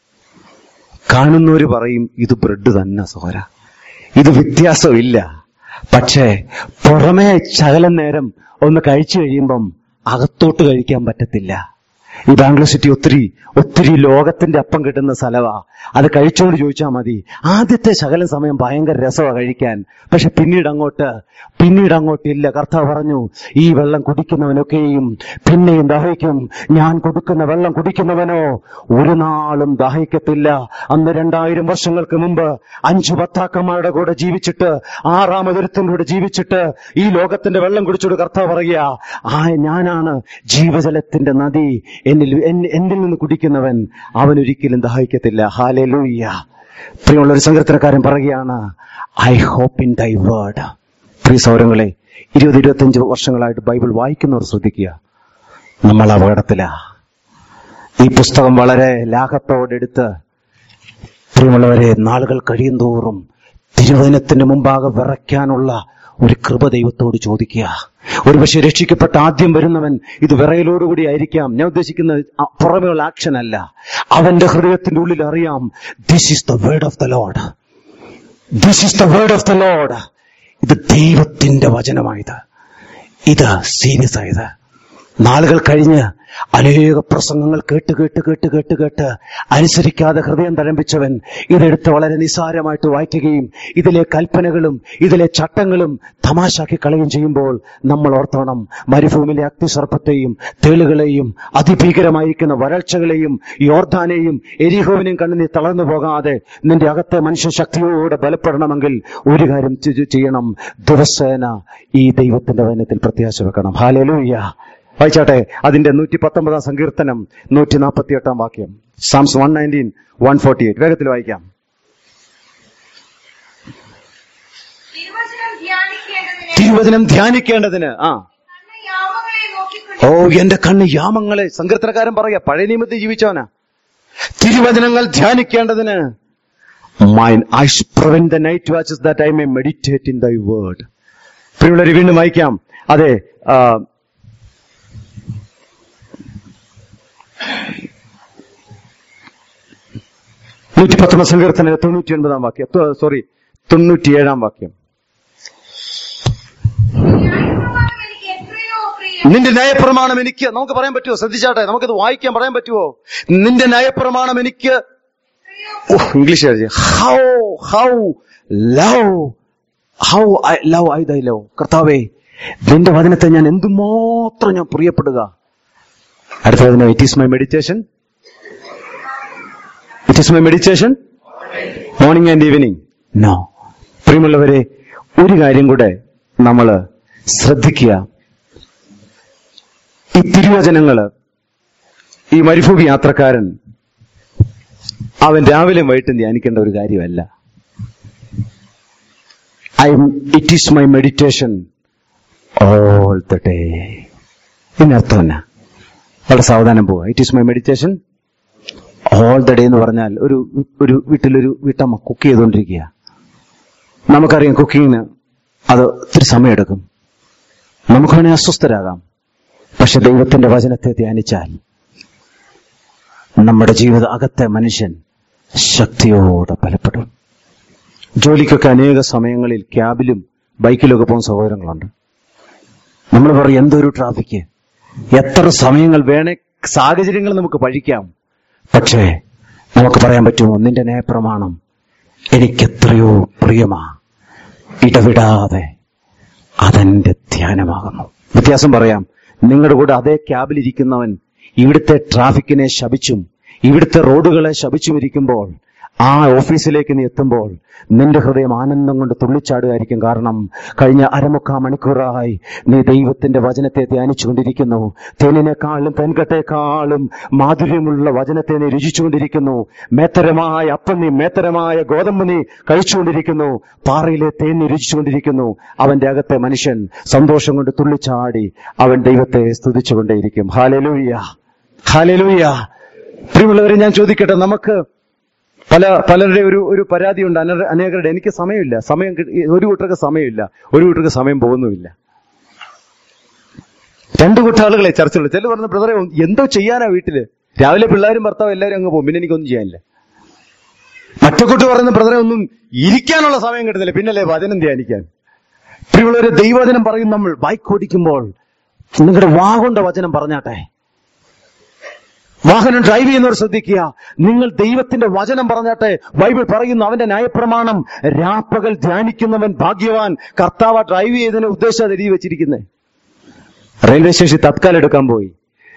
Speaker 1: കാണുന്നവര് പറയും ഇത് ബ്രെഡ് തന്നെ സോര, ഇത് വ്യത്യാസമില്ല. പക്ഷേ പുറമേ ശകലം നേരം ഒന്ന് കഴിച്ചു കഴിയുമ്പം അകത്തോട്ട് കഴിക്കാൻ പറ്റത്തില്ല. ഈ ബാംഗ്ലൂർ സിറ്റി ഒത്തിരി ഒത്തിരി ലോകത്തിന്റെ അപ്പം കിട്ടുന്ന സ്ഥലവാ. അത് കഴിച്ചോണ്ട് ചോദിച്ചാൽ മതി. ആദ്യത്തെ ശകലം സമയം ഭയങ്കര രസമാണ് കഴിക്കാൻ. പക്ഷെ പിന്നീട് അങ്ങോട്ട് പിന്നീട് അങ്ങോട്ടില്ല. കർത്താവ് പറഞ്ഞു, ഈ വെള്ളം കുടിക്കുന്നവനൊക്കെയും പിന്നെയും ദാഹിക്കും. ഞാൻ കൊടുക്കുന്ന വെള്ളം കുടിക്കുന്നവനോ ഒരു നാളും ദാഹിക്കത്തില്ല. അന്ന് രണ്ടായിരം വർഷങ്ങൾക്ക് മുമ്പ് അഞ്ചു ഭർത്താക്കന്മാരുടെ കൂടെ ജീവിച്ചിട്ട് ആറാമതൊരുത്തിന്റെ കൂടെ ജീവിച്ചിട്ട് ഈ ലോകത്തിന്റെ വെള്ളം കുടിച്ചോട് കർത്താവ് പറയുക, ആ ഞാനാണ് ജീവജലത്തിന്റെ നദി, എന്നിൽ എന്നിൽ നിന്ന് കുടിക്കുന്നവൻ അവനൊരിക്കലും ദാഹിക്കത്തില്ല. ഹല്ലേലൂയ. പ്രിയമുള്ള ഒരു സങ്കീർത്തനക്കാരൻ പറയുകയാണ്, I hope in thy word. പ്രിയ സൗരങ്ങളെ, ഇരുപത് ഇരുപത്തിയഞ്ച് വർഷങ്ങളായിട്ട് ബൈബിൾ വായിക്കുന്നവർ ശ്രദ്ധിക്കുക, നമ്മൾ അപകടത്തിലാ. ഈ പുസ്തകം വളരെ ലാഘത്തോടെടുത്ത് പ്രിയമുള്ളവരെ നാളുകൾ കഴിയും തോറും തിരുവചനത്തിന് മുമ്പാകെ വിറയ്ക്കാനുള്ള ഒരു കൃപ ദൈവത്തോട് ചോദിക്കുക. ഒരുപക്ഷെ രക്ഷിക്കപ്പെട്ട ആദ്യം വരുന്നവൻ ഇത് വിറയലോടുകൂടി ആയിരിക്കാം. ഞാൻ ഉദ്ദേശിക്കുന്നത് പുറമേയുള്ള ആക്ഷൻ അല്ല. അവന്റെ ഹൃദയത്തിന്റെ ഉള്ളിൽ അറിയാം, this is the word of the Lord, this is the word of the Lord. ഇത് ദൈവത്തിന്റെ വചനമായത്, ഇത് സീരിയസ് ആയത്. നാളുകൾ കഴിഞ്ഞ് അനേക പ്രസംഗങ്ങൾ കേട്ട് കേട്ട് കേട്ട് കേട്ട് കേട്ട് അനുസരിക്കാതെ ഹൃദയം തഴമ്പിച്ചവൻ ഇതെടുത്ത് വളരെ നിസ്സാരമായിട്ട് വായിക്കുകയും ഇതിലെ കൽപ്പനകളും ഇതിലെ ചട്ടങ്ങളും തമാശാക്കി കളയുകയും ചെയ്യുമ്പോൾ നമ്മൾ ഓർത്തോണം, മരുഭൂമിയിലെ അഗ്നിസർപ്പത്തെയും തേളുകളെയും അതിഭീകരമായിരിക്കുന്ന വരൾച്ചകളെയും യോർദാനെയും എരിഹോവിനെയും കണ്ട് നീ തളർന്നു പോകാതെ നിന്റെ അകത്തെ മനുഷ്യശക്തിയോടെ ബലപ്പെടണമെങ്കിൽ ഒരു കാര്യം ചെയ്യണം, ദിവസേന ഈ ദൈവത്തിന്റെ വചനത്തിൽ പ്രത്യാശ വെക്കണം. ഹല്ലേലൂയ. വായിച്ചാട്ടെ, അതിന്റെ നൂറ്റി പത്തൊമ്പതാം സങ്കീർത്തനം നൂറ്റി നാൽപ്പത്തി എട്ടാം വാക്യം. Psalms one nineteen one forty eight വേഗത്തിൽ വായിക്കാം. തിരുവചനം ധ്യാനിക്കേണ്ടതിന് ആ ഓ എന്റെ കണ്ണ് യാമങ്ങളെ. സങ്കീർത്തനക്കാരൻ പറയാ, പഴയ നിയമത്തിൽ ജീവിച്ചവനാ. തിരുവചനങ്ങൾ ധ്യാനിക്കേണ്ടതിന് mine eyes prevent the night watches that I may meditate in thy word. പ്രിയമുള്ളവരെ, വീണ്ടും വായിക്കാം. അതെ, നൂറ്റി പത്തൊമ്പത് സങ്കീർത്തന തൊണ്ണൂറ്റി ഒൻപതാം വാക്യം, സോറി തൊണ്ണൂറ്റിയേഴാം വാക്യം. നിന്റെ ന്യായപ്രമാണം എനിക്ക്, നമുക്ക് പറയാൻ പറ്റുമോ? ശ്രദ്ധിച്ചാട്ടെ, നമുക്കത് വായിക്കാൻ പറയാൻ പറ്റുമോ? നിന്റെ ന്യായപ്രമാണം എനിക്ക്, English how how love how I love I thy love. കർത്താവേ, നിന്റെ വചനത്തെ ഞാൻ എന്തുമാത്രം ഞാൻ പ്രിയപ്പെടുക. അടുത്ത വചനം, it is my meditation, it is my meditation morning and evening. No. പ്രിയമുള്ളവരെ, ഒരു കാര്യം കൂടെ നമ്മൾ ശ്രദ്ധിക്കുക. ഈ തിരുവചനങ്ങള് ഈ മരുഭൂമി യാത്രക്കാരൻ അവൻ രാവിലെ വൈകിട്ടും ധ്യാനിക്കേണ്ട ഒരു കാര്യമല്ല. I it is my meditation all the day. ഇതിനർത്ഥം എന്നാ? വളരെ സാവധാനം പോവുക. It is my meditation all the day എന്ന് പറഞ്ഞാൽ ഒരു ഒരു വീട്ടിലൊരു വീട്ടമ്മ കുക്ക് ചെയ്തുകൊണ്ടിരിക്കുക. നമുക്കറിയാം കുക്കിങ്ങിന് അത് ഒത്തിരി സമയമെടുക്കും, നമുക്ക് വേണേൽ അസ്വസ്ഥരാകാം. പക്ഷെ ദൈവത്തിന്റെ വചനത്തെ ധ്യാനിച്ചാൽ നമ്മുടെ ജീവിത അകത്തെ മനുഷ്യൻ ശക്തിയോടെ ബലപ്പെടും. ജോലിക്കൊക്കെ അനേക സമയങ്ങളിൽ ക്യാബിലും ബൈക്കിലൊക്കെ പോകുന്ന സഹോദരങ്ങളുണ്ട്. നമ്മൾ പറയും, എന്തൊരു ട്രാഫിക്, എത്ര സമയങ്ങൾ വേണേ, സാഹചര്യങ്ങൾ നമുക്ക് പഴിക്കാം. പക്ഷേ നമുക്ക് പറയാൻ പറ്റുമോ, നിന്റെ ന്യായപ്രമാണം എനിക്കെത്രയോ പ്രിയമാ, ഇടവിടാതെ അതെന്റെ ധ്യാനമാകുന്നു. വ്യത്യാസം പറയാം. നിങ്ങളുടെ കൂടെ അതേ ക്യാബിലിരിക്കുന്നവൻ ഇവിടുത്തെ ട്രാഫിക്കിനെ ശപിച്ചും ഇവിടുത്തെ റോഡുകളെ ശപിച്ചും ഇരിക്കുമ്പോൾ ആ ഓഫീസിലേക്ക് നീ എത്തുമ്പോൾ നിന്റെ ഹൃദയം ആനന്ദം കൊണ്ട് തുള്ളിച്ചാടുകയായിരിക്കും. കാരണം കഴിഞ്ഞ അരമുക്കാൽ മണിക്കൂറായി നീ ദൈവത്തിന്റെ വചനത്തെ ധ്യാനിച്ചുകൊണ്ടിരിക്കുന്നു. തേനിനേക്കാളും തെൻകട്ടേക്കാളും മാധുര്യമുള്ള വചനത്തെ നീ രുചിച്ചുകൊണ്ടിരിക്കുന്നു. മേത്തരമായ അപ്പം നീ മേത്തരമായ ഗോതമ്പ് നീ കഴിച്ചുകൊണ്ടിരിക്കുന്നു. പാറയിലെ തേൻ നീ രുചിച്ചുകൊണ്ടിരിക്കുന്നു. അവന്റെ അകത്തെ മനുഷ്യൻ സന്തോഷം കൊണ്ട് തുള്ളിച്ചാടി അവൻ ദൈവത്തെ സ്തുതിച്ചുകൊണ്ടേയിരിക്കും. Hallelujah, hallelujah. പ്രിയമുള്ളവരെ, ഞാൻ ചോദിക്കട്ടെ, നമുക്ക് പല പലരുടെ ഒരു ഒരു പരാതിയുണ്ട്, അന- അനേകരുടെ എനിക്ക് സമയമില്ല, സമയം കി- ഒരു കൂട്ടർക്ക് സമയമില്ല, ഒരു കൂട്ടർക്ക് സമയം പോകുന്നുമില്ല. രണ്ടു കൂട്ട ആളുകളെ ചർച്ചയുള്ളൂ. ചില പറഞ്ഞ ബ്രദറെ എന്തോ ചെയ്യാനാ വീട്ടില്, രാവിലെ പിള്ളേരും ഭർത്താവും എല്ലാവരും അങ്ങ് പോകും, പിന്നെ എനിക്കൊന്നും ചെയ്യാനില്ല. മറ്റേ കൂട്ട് പറയുന്ന ബ്രദറെ ഒന്നും ഇരിക്കാനുള്ള സമയം കിട്ടുന്നില്ല, പിന്നല്ലേ വചനം ധ്യാനിക്കാൻ. പ്രിയമുള്ളവരെ, ദൈവവചനം പറയും. നമ്മൾ ബൈക്ക് ഓടിക്കുമ്പോൾ നിങ്ങളുടെ വാഗൊണ്ട വചനം പറഞ്ഞാട്ടെ. വാഹനം ഡ്രൈവ് ചെയ്യുന്നവർ ശ്രദ്ധിക്കുക, നിങ്ങൾ ദൈവത്തിന്റെ വചനം പറഞ്ഞാട്ടെ. ബൈബിൾ പറയുന്നു, അവന്റെ ന്യായപ്രമാണം രാപ്പകൽ ധ്യാനിക്കുന്നവൻ ഭാഗ്യവാൻ. കർത്താവ് ഡ്രൈവ് ചെയ്തതിന് ഉദ്ദേശം എഴുതി വെച്ചിരിക്കുന്നത്. റെയിൽവേ സ്റ്റേഷൻ തത്കാലം എടുക്കാൻ പോയി,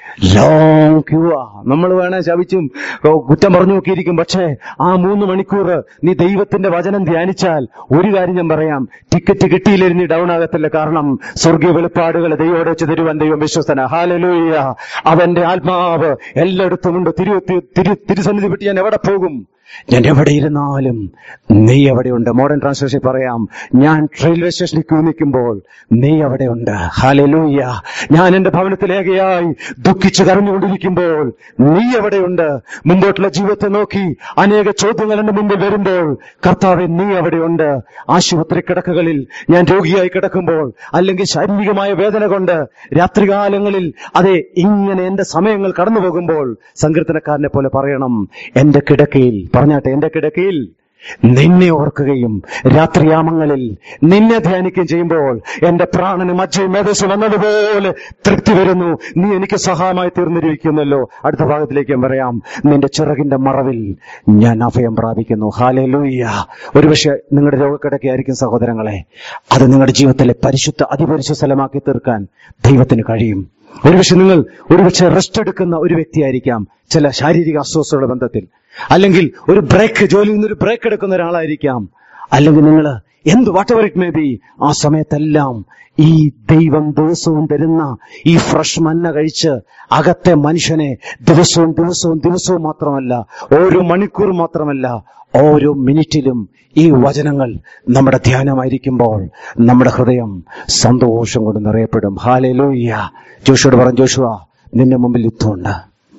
Speaker 1: ലോങ് ക്യൂവാ. നമ്മൾ വേണേ ശപിച്ചും കുറ്റം പറഞ്ഞു നോക്കിയിരിക്കും. പക്ഷേ ആ മൂന്ന് മണിക്കൂർ നീ ദൈവത്തിന്റെ വചനം ധ്യാനിച്ചാൽ ഒരു കാര്യം ഞാൻ പറയാം, ടിക്കറ്റ് കിട്ടിയില്ലെങ്കിൽ നീ ഡൗൺ ആകത്തില്ല. കാരണം സ്വർഗീയ വെളിപ്പാടുകൾ ദൈവോടെ വെച്ച് തരുവാൻ ദൈവം വിശ്വസ്തന. ഹല്ലേലൂയ. അവന്റെ ആത്മാവ് എല്ലായിടത്തും ഉണ്ട്. തിരു തിരു തിരുസന്നിധി വിട്ട് ഞാൻ എവിടെ പോകും? ഞാൻ എവിടെ ഇരുന്നാലും നീ എവിടെയുണ്ട്. മോഡേൺ ട്രാൻസ്ലേഷൻ പറയാം, ഞാൻ റെയിൽവേ സ്റ്റേഷനിൽ ക്യൂ നിൽക്കുമ്പോൾ നീ എവിടെയുണ്ട്. ഹല്ലേലൂയ. ഞാൻ എന്റെ ഭവനത്തിലേകയായി ദുഃഖിച്ച് കരഞ്ഞുകൊണ്ടിരിക്കുമ്പോൾ നീ എവിടെയുണ്ട്. മുമ്പോട്ടുള്ള ജീവിതത്തെ നോക്കി അനേക ചോദ്യങ്ങൾ എന്റെ മുമ്പിൽ വരുമ്പോൾ കർത്താവെ നീ എവിടെയുണ്ട്. ആശുപത്രി കിടക്കകളിൽ ഞാൻ രോഗിയായി കിടക്കുമ്പോൾ, അല്ലെങ്കിൽ ശാരീരികമായ വേദന കൊണ്ട് രാത്രികാലങ്ങളിൽ അതെ ഇങ്ങനെ എന്റെ സമയങ്ങൾ കടന്നു പോകുമ്പോൾ സങ്കീർത്തനക്കാരനെ പോലെ പറയണം, എന്റെ കിടക്കയിൽ പറഞ്ഞാട്ടെ, എന്റെ കിടക്കയിൽ നിന്നെ ഓർക്കുകയും രാത്രിയാമങ്ങളിൽ നിന്നെ ധ്യാനിക്കുകയും ചെയ്യുമ്പോൾ എന്റെ പ്രാണന് മജ്ജയും മേധസ്സും വന്നതുപോലെ തൃപ്തി വരുന്നു. നീ എനിക്ക് സഹായമായി തീർന്നിരിക്കുന്നല്ലോ. അടുത്ത ഭാഗത്തിലേക്ക് ഞാൻ പറയാം, നിന്റെ ചിറകിന്റെ മറവിൽ ഞാൻ അഭയം പ്രാപിക്കുന്നു. ഹല്ലേലൂയ. ഒരുപക്ഷെ നിങ്ങളുടെ രോഗക്കിടക്കയായിരിക്കും സഹോദരങ്ങളെ, അത് നിങ്ങളുടെ ജീവിതത്തിലെ പരിശുദ്ധ അതിപരിശുദ്ധ സ്ഥലമാക്കി തീർക്കാൻ ദൈവത്തിന് കഴിയും. ഒരുപക്ഷെ നിങ്ങൾ ഒരുപക്ഷെ റെസ്റ്റ് എടുക്കുന്ന ഒരു വ്യക്തിയായിരിക്കാം, ചില ശാരീരിക അസ്വസ്ഥതയുടെ ബന്ധത്തിൽ, അല്ലെങ്കിൽ ഒരു ബ്രേക്ക്, ജോലിയിൽ നിന്നൊരു ബ്രേക്ക് എടുക്കുന്ന ഒരാളായിരിക്കാം, അല്ലെങ്കിൽ നിങ്ങൾ എന്ത് whatever it may be, ആ സമയത്തെല്ലാം ഈ ദൈവം ദിവസവും തരുന്ന ഈ ഫ്രഷ് മന്ന കഴിച്ച് അകത്തെ മനുഷ്യനെ ദിവസവും ദിവസവും ദിവസവും മാത്രമല്ല, ഓരോ മണിക്കൂർ മാത്രമല്ല, ഓരോ മിനിറ്റിലും ഈ വചനങ്ങൾ നമ്മുടെ ധ്യാനമായിരിക്കുമ്പോൾ നമ്മുടെ ഹൃദയം സന്തോഷം കൊണ്ട് നിറയപ്പെടും. ഹല്ലേലൂയ. ജോഷുവോട് പറഞ്ഞു, ജോഷുവ നിന്റെ മുമ്പിൽ യുദ്ധമുണ്ട്,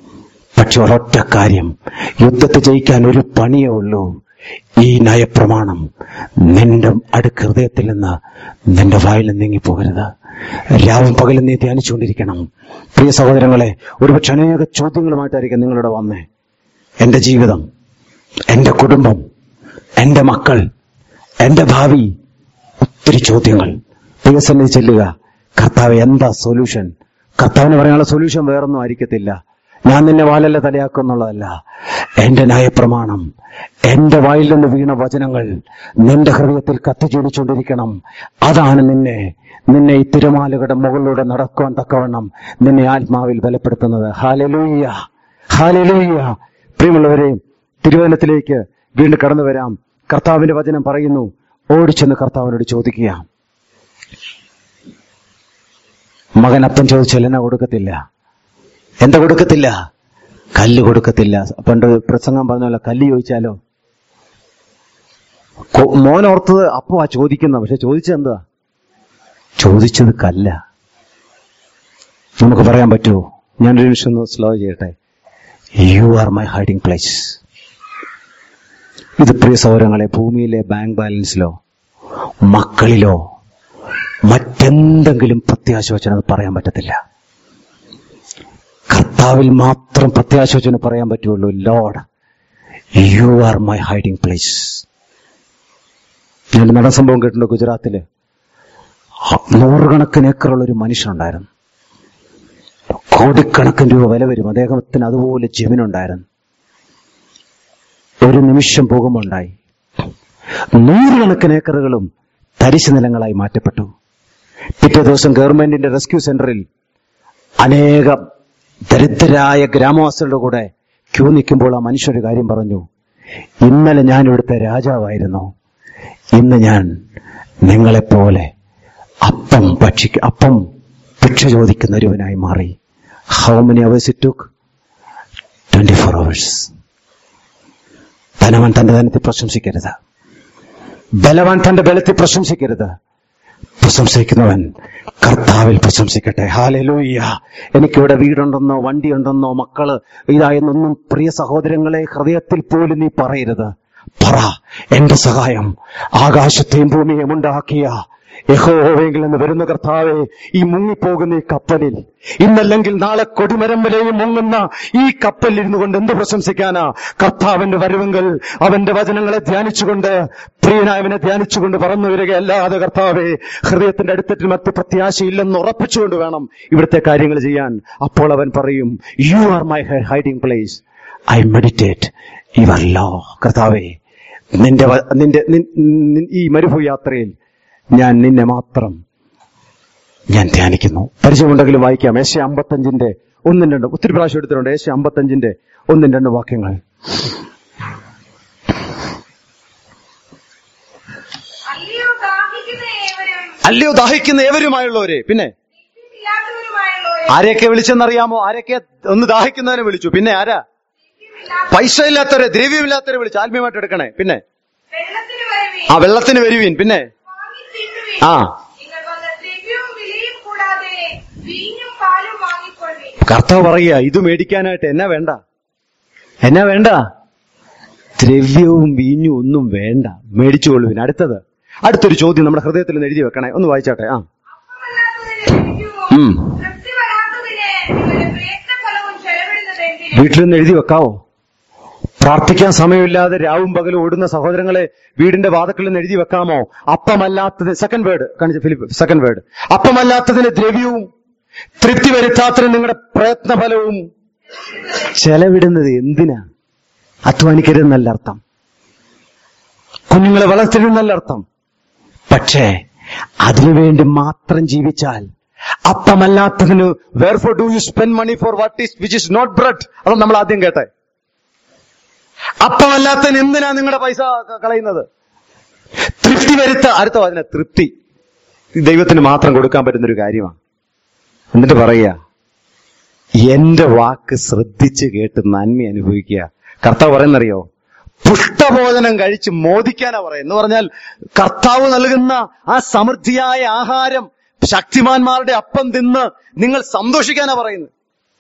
Speaker 1: പക്ഷെ ഒരൊറ്റ കാര്യം, യുദ്ധത്തെ ജയിക്കാൻ ഒരു പണിയേ ഉള്ളൂ. ഈ നയപ്രമാണം നിന്റെ അടുക്ക് ഹൃദയത്തിൽ നിന്ന് നിന്റെ വായിൽ നീങ്ങിപ്പോകരുത്. രാവും പകലും നീ ധ്യാനിച്ചുകൊണ്ടിരിക്കണം. പ്രിയ സഹോദരങ്ങളെ, ഒരുപക്ഷെ അനേക ചോദ്യങ്ങളുമായിട്ടായിരിക്കും നിങ്ങളുടെ വന്നേ. എന്റെ ജീവിതം, എന്റെ കുടുംബം, എന്റെ മക്കൾ, എന്റെ ഭാവി, ഒത്തിരി ചോദ്യങ്ങൾ. ദൈവസന്നിധി ചെല്ലുക, കർത്താവ് എന്താ സൊല്യൂഷൻ? കർത്താവിന് പറയാനുള്ള സൊല്യൂഷൻ വേറൊന്നും ആയിരിക്കത്തില്ല. ഞാൻ നിന്നെ വാലല്ല തലയാക്കുന്നുള്ളതല്ല. എന്റെ ന്യായപ്രമാണം, എന്റെ വായിൽ നിന്ന് വീണ വചനങ്ങൾ നിന്റെ ഹൃദയത്തിൽ കത്തിജ്വലിച്ചുകൊണ്ടിരിക്കണം. അതാണ് നിന്നെ നിന്നെ ഈ തിരമാലകളുടെ മുകളിലൂടെ നടക്കുവാൻ തക്കവണ്ണം നിന്നെ ആത്മാവിൽ ബലപ്പെടുത്തുന്നത്. Hallelujah, hallelujah. പ്രിയമുള്ളവരെ, തിരുവചനത്തിലേക്ക് വീണ്ടും കടന്നു വരാം. കർത്താവിന്റെ വചനം പറയുന്നു, ഓടിച്ചെന്ന് കർത്താവിനോട് ചോദിക്കുക. മകൻ അപ്പം ചോദിച്ചാൽ എന്നാ കൊടുക്കത്തില്ല? എന്താ കൊടുക്കത്തില്ല? കല്ല് കൊടുക്കത്തില്ല. പണ്ട് പ്രസംഗം പറഞ്ഞല്ലോ, കല്ല് ചോദിച്ചാലോ? മോൻ ഓർത്തത് അപ്പോ ആ ചോദിക്കുന്ന, പക്ഷെ ചോദിച്ചത് എന്താ? ചോദിച്ചത് കല്ല. നമുക്ക് പറയാൻ പറ്റുമോ? ഞാനൊരു നിമിഷം ഒന്ന് സ്ലോ ചെയ്യട്ടെ. You are my hiding place. ഇത് പ്രിയ സൗരങ്ങളെ, ഭൂമിയിലെ ബാങ്ക് ബാലൻസിലോ മക്കളിലോ മറ്റെന്തെങ്കിലും പ്രത്യാശ വെച്ചത് പറയാൻ പറ്റത്തില്ല. കർത്താവിൽ മാത്രം പ്രത്യാശ വെച്ചതിന് പറയാൻ പറ്റുള്ളൂ. Lord, you are my hiding place. ഞാൻ നടന്ന സംഭവം കേട്ടിട്ടുണ്ട്. ഗുജറാത്തില് നൂറുകണക്കിന് ഏക്കറുള്ള ഒരു മനുഷ്യനുണ്ടായിരുന്നു. കോടിക്കണക്കിന് രൂപ വില വരും. അദ്ദേഹത്തിന് അതുപോലെ ജമീനുണ്ടായിരുന്നു. ഒരു നിമിഷം ഭൂകമ്പമുണ്ടായി. നൂറുകണക്കിന് ഏക്കറുകളും തരിശു നിലങ്ങളായി മാറ്റപ്പെട്ടു. പിറ്റേ ദിവസം ഗവൺമെന്റിന്റെ റെസ്ക്യൂ സെന്ററിൽ അനേക ദരിദ്രരായ ഗ്രാമവാസികളുടെ കൂടെ ക്യൂ നിൽക്കുമ്പോൾ ആ മനുഷ്യരുടെ കാര്യം പറഞ്ഞു. ഇന്നലെ ഞാൻ ഇവിടുത്തെ രാജാവായിരുന്നു, ഇന്ന് ഞാൻ നിങ്ങളെപ്പോലെ അപ്പം ഭക്ഷിക്ക അപ്പം ഭിക്ഷ ചോദിക്കുന്ന ഒരുവനായി മാറി. How many hours it took? Twenty four hours. ധനവാൻ തന്റെ ധനത്തെ പ്രശംസിക്കരുത്, ബലവാൻ തന്റെ ബലത്തെ പ്രശംസിക്കരുത്. പ്രശംസിക്കുന്നവൻ കർത്താവിൽ പ്രശംസിക്കട്ടെ. ഹല്ലേലൂയ. എനിക്കിവിടെ വീടുണ്ടെന്നോ വണ്ടിയുണ്ടെന്നോ മക്കള് ഇതായെന്നൊന്നും പ്രിയ സഹോദരങ്ങളെ ഹൃദയത്തിൽ പോലും നീ പറയരുത്. പറ, എന്റെ സഹായം ആകാശത്തെയും ഭൂമിയെയും ഉണ്ടാക്കിയ യഹോവയെങ്കിൽ എന്ന് വരുന്ന കർത്താവെ, ഈ മുങ്ങിപ്പോകുന്ന ഈ കപ്പലിൽ ഇന്നല്ലെങ്കിൽ നാളെ കൊടിമരം വരെയും മുങ്ങുന്ന ഈ കപ്പലിൽ ഇരുന്നു കൊണ്ട് എന്ത് പ്രശംസിക്കാനാ? കർത്താവിന്റെ വരവെങ്കിൽ അവന്റെ വചനങ്ങളെ ധ്യാനിച്ചുകൊണ്ട്, പ്രിയനായവനെ ധ്യാനിച്ചുകൊണ്ട് പറന്നു വരികയല്ലാതെ കർത്താവെ, ഹൃദയത്തിന്റെ അടിത്തട്ടിൽ മറ്റ് പ്രത്യാശയില്ലെന്ന് ഉറപ്പിച്ചുകൊണ്ട് വേണം ഇവിടുത്തെ കാര്യങ്ങൾ ചെയ്യാൻ. അപ്പോൾ അവൻ പറയും, you are my hiding place, I meditate your law. കർത്താവെ, നിന്റെ നിന്റെ ഈ മരുഭൂയാത്രയിൽ ഞാൻ നിന്നെ മാത്രം ഞാൻ ധ്യാനിക്കുന്നു. പരിചയമുണ്ടെങ്കിലും വായിക്കാം. ഏഷ്യ അമ്പത്തഞ്ചിന്റെ ഒന്നും രണ്ടും, ഒത്തിരി പ്രാവശ്യം എടുത്തിട്ടുണ്ട്. ഏഷ്യ അമ്പത്തഞ്ചിന്റെ ഒന്നും രണ്ടും വാക്യങ്ങൾ. അല്ലയോ ദാഹിക്കുന്ന ഏവരുമായുള്ളവരെ. പിന്നെ ആരെയൊക്കെ വിളിച്ചെന്നറിയാമോ? ആരെയൊക്കെ? ഒന്ന് ദാഹിക്കുന്നവനെ വിളിച്ചു. പിന്നെ ആരാ? പൈസ ഇല്ലാത്തവരെ, ദ്രവ്യമില്ലാത്തവരെ വിളിച്ചു. ആത്മീയമായിട്ട് എടുക്കണേ. പിന്നെ ആ വെള്ളത്തിന് വരുവീൻ. പിന്നെ ആ കർത്താവ് പറയുക, ഇത് മേടിക്കാനായിട്ട് എന്നാ വേണ്ട? എന്നാ വേണ്ട? ദ്രവ്യവും വീഞ്ഞും ഒന്നും വേണ്ട, മേടിച്ചുകൊള്ളുവിൻ. അടുത്തത്, അടുത്തൊരു ചോദ്യം നമ്മുടെ ഹൃദയത്തിൽ നിന്ന് എഴുതി വെക്കണേ. ഒന്ന് വായിച്ചാട്ടെ. ആ ഉം വീട്ടിൽ നിന്ന് എഴുതി വെക്കാവോ? പ്രാർത്ഥിക്കാൻ സമയമില്ലാതെ രാവും പകലും ഓടുന്ന സഹോദരങ്ങളെ വീടിന്റെ വാതിൽക്കൽ നിന്ന് എഴുതി വെക്കാമോ? അപ്പമല്ലാത്തത്, സെക്കൻഡ് വേർഡ് കാണിച്ച ഫിലിപ്പ്, സെക്കൻഡ് വേർഡ്, അപ്പമല്ലാത്തതിന് ദ്രവ്യവും തൃപ്തി വരുത്താത്തതിന് നിങ്ങളുടെ പ്രയത്നഫലവും ചെലവിടുന്നത് എന്തിനാ? അധ്വാനിക്കരുതെന്നല്ല അർത്ഥം, കുഞ്ഞുങ്ങളെ വളർത്തരുതെന്നല്ല അർത്ഥം. പക്ഷേ അതിനുവേണ്ടി മാത്രം ജീവിച്ചാൽ അപ്പമല്ലാത്തതിന് wherefore do you spend money for what is which is not bread? അത് നമ്മൾ ആദ്യം കേട്ടെ. അപ്പമല്ലാത്തതിന് എന്തിനാ നിങ്ങളുടെ പൈസ കളയുന്നത്? തൃപ്തി വരുത്ത, അടുത്ത അതിനെ തൃപ്തി ദൈവത്തിന് മാത്രം കൊടുക്കാൻ പറ്റുന്നൊരു കാര്യമാണ്. എന്നിട്ട് പറയുക, എന്റെ വാക്ക് ശ്രദ്ധിച്ച് കേട്ട് നന്മ അനുഭവിക്കുക. കർത്താവ് പറയുന്നറിയോ? പുഷ്ടഭോജനം കഴിച്ച് മോദിക്കാനാ പറയുന്നത്. എന്ന് പറഞ്ഞാൽ കർത്താവ് നൽകുന്ന ആ സമൃദ്ധിയായ ആഹാരം, ശക്തിമാന്മാരുടെ അപ്പം തിന്ന് നിങ്ങൾ സന്തോഷിക്കാനാ പറയുന്നത്.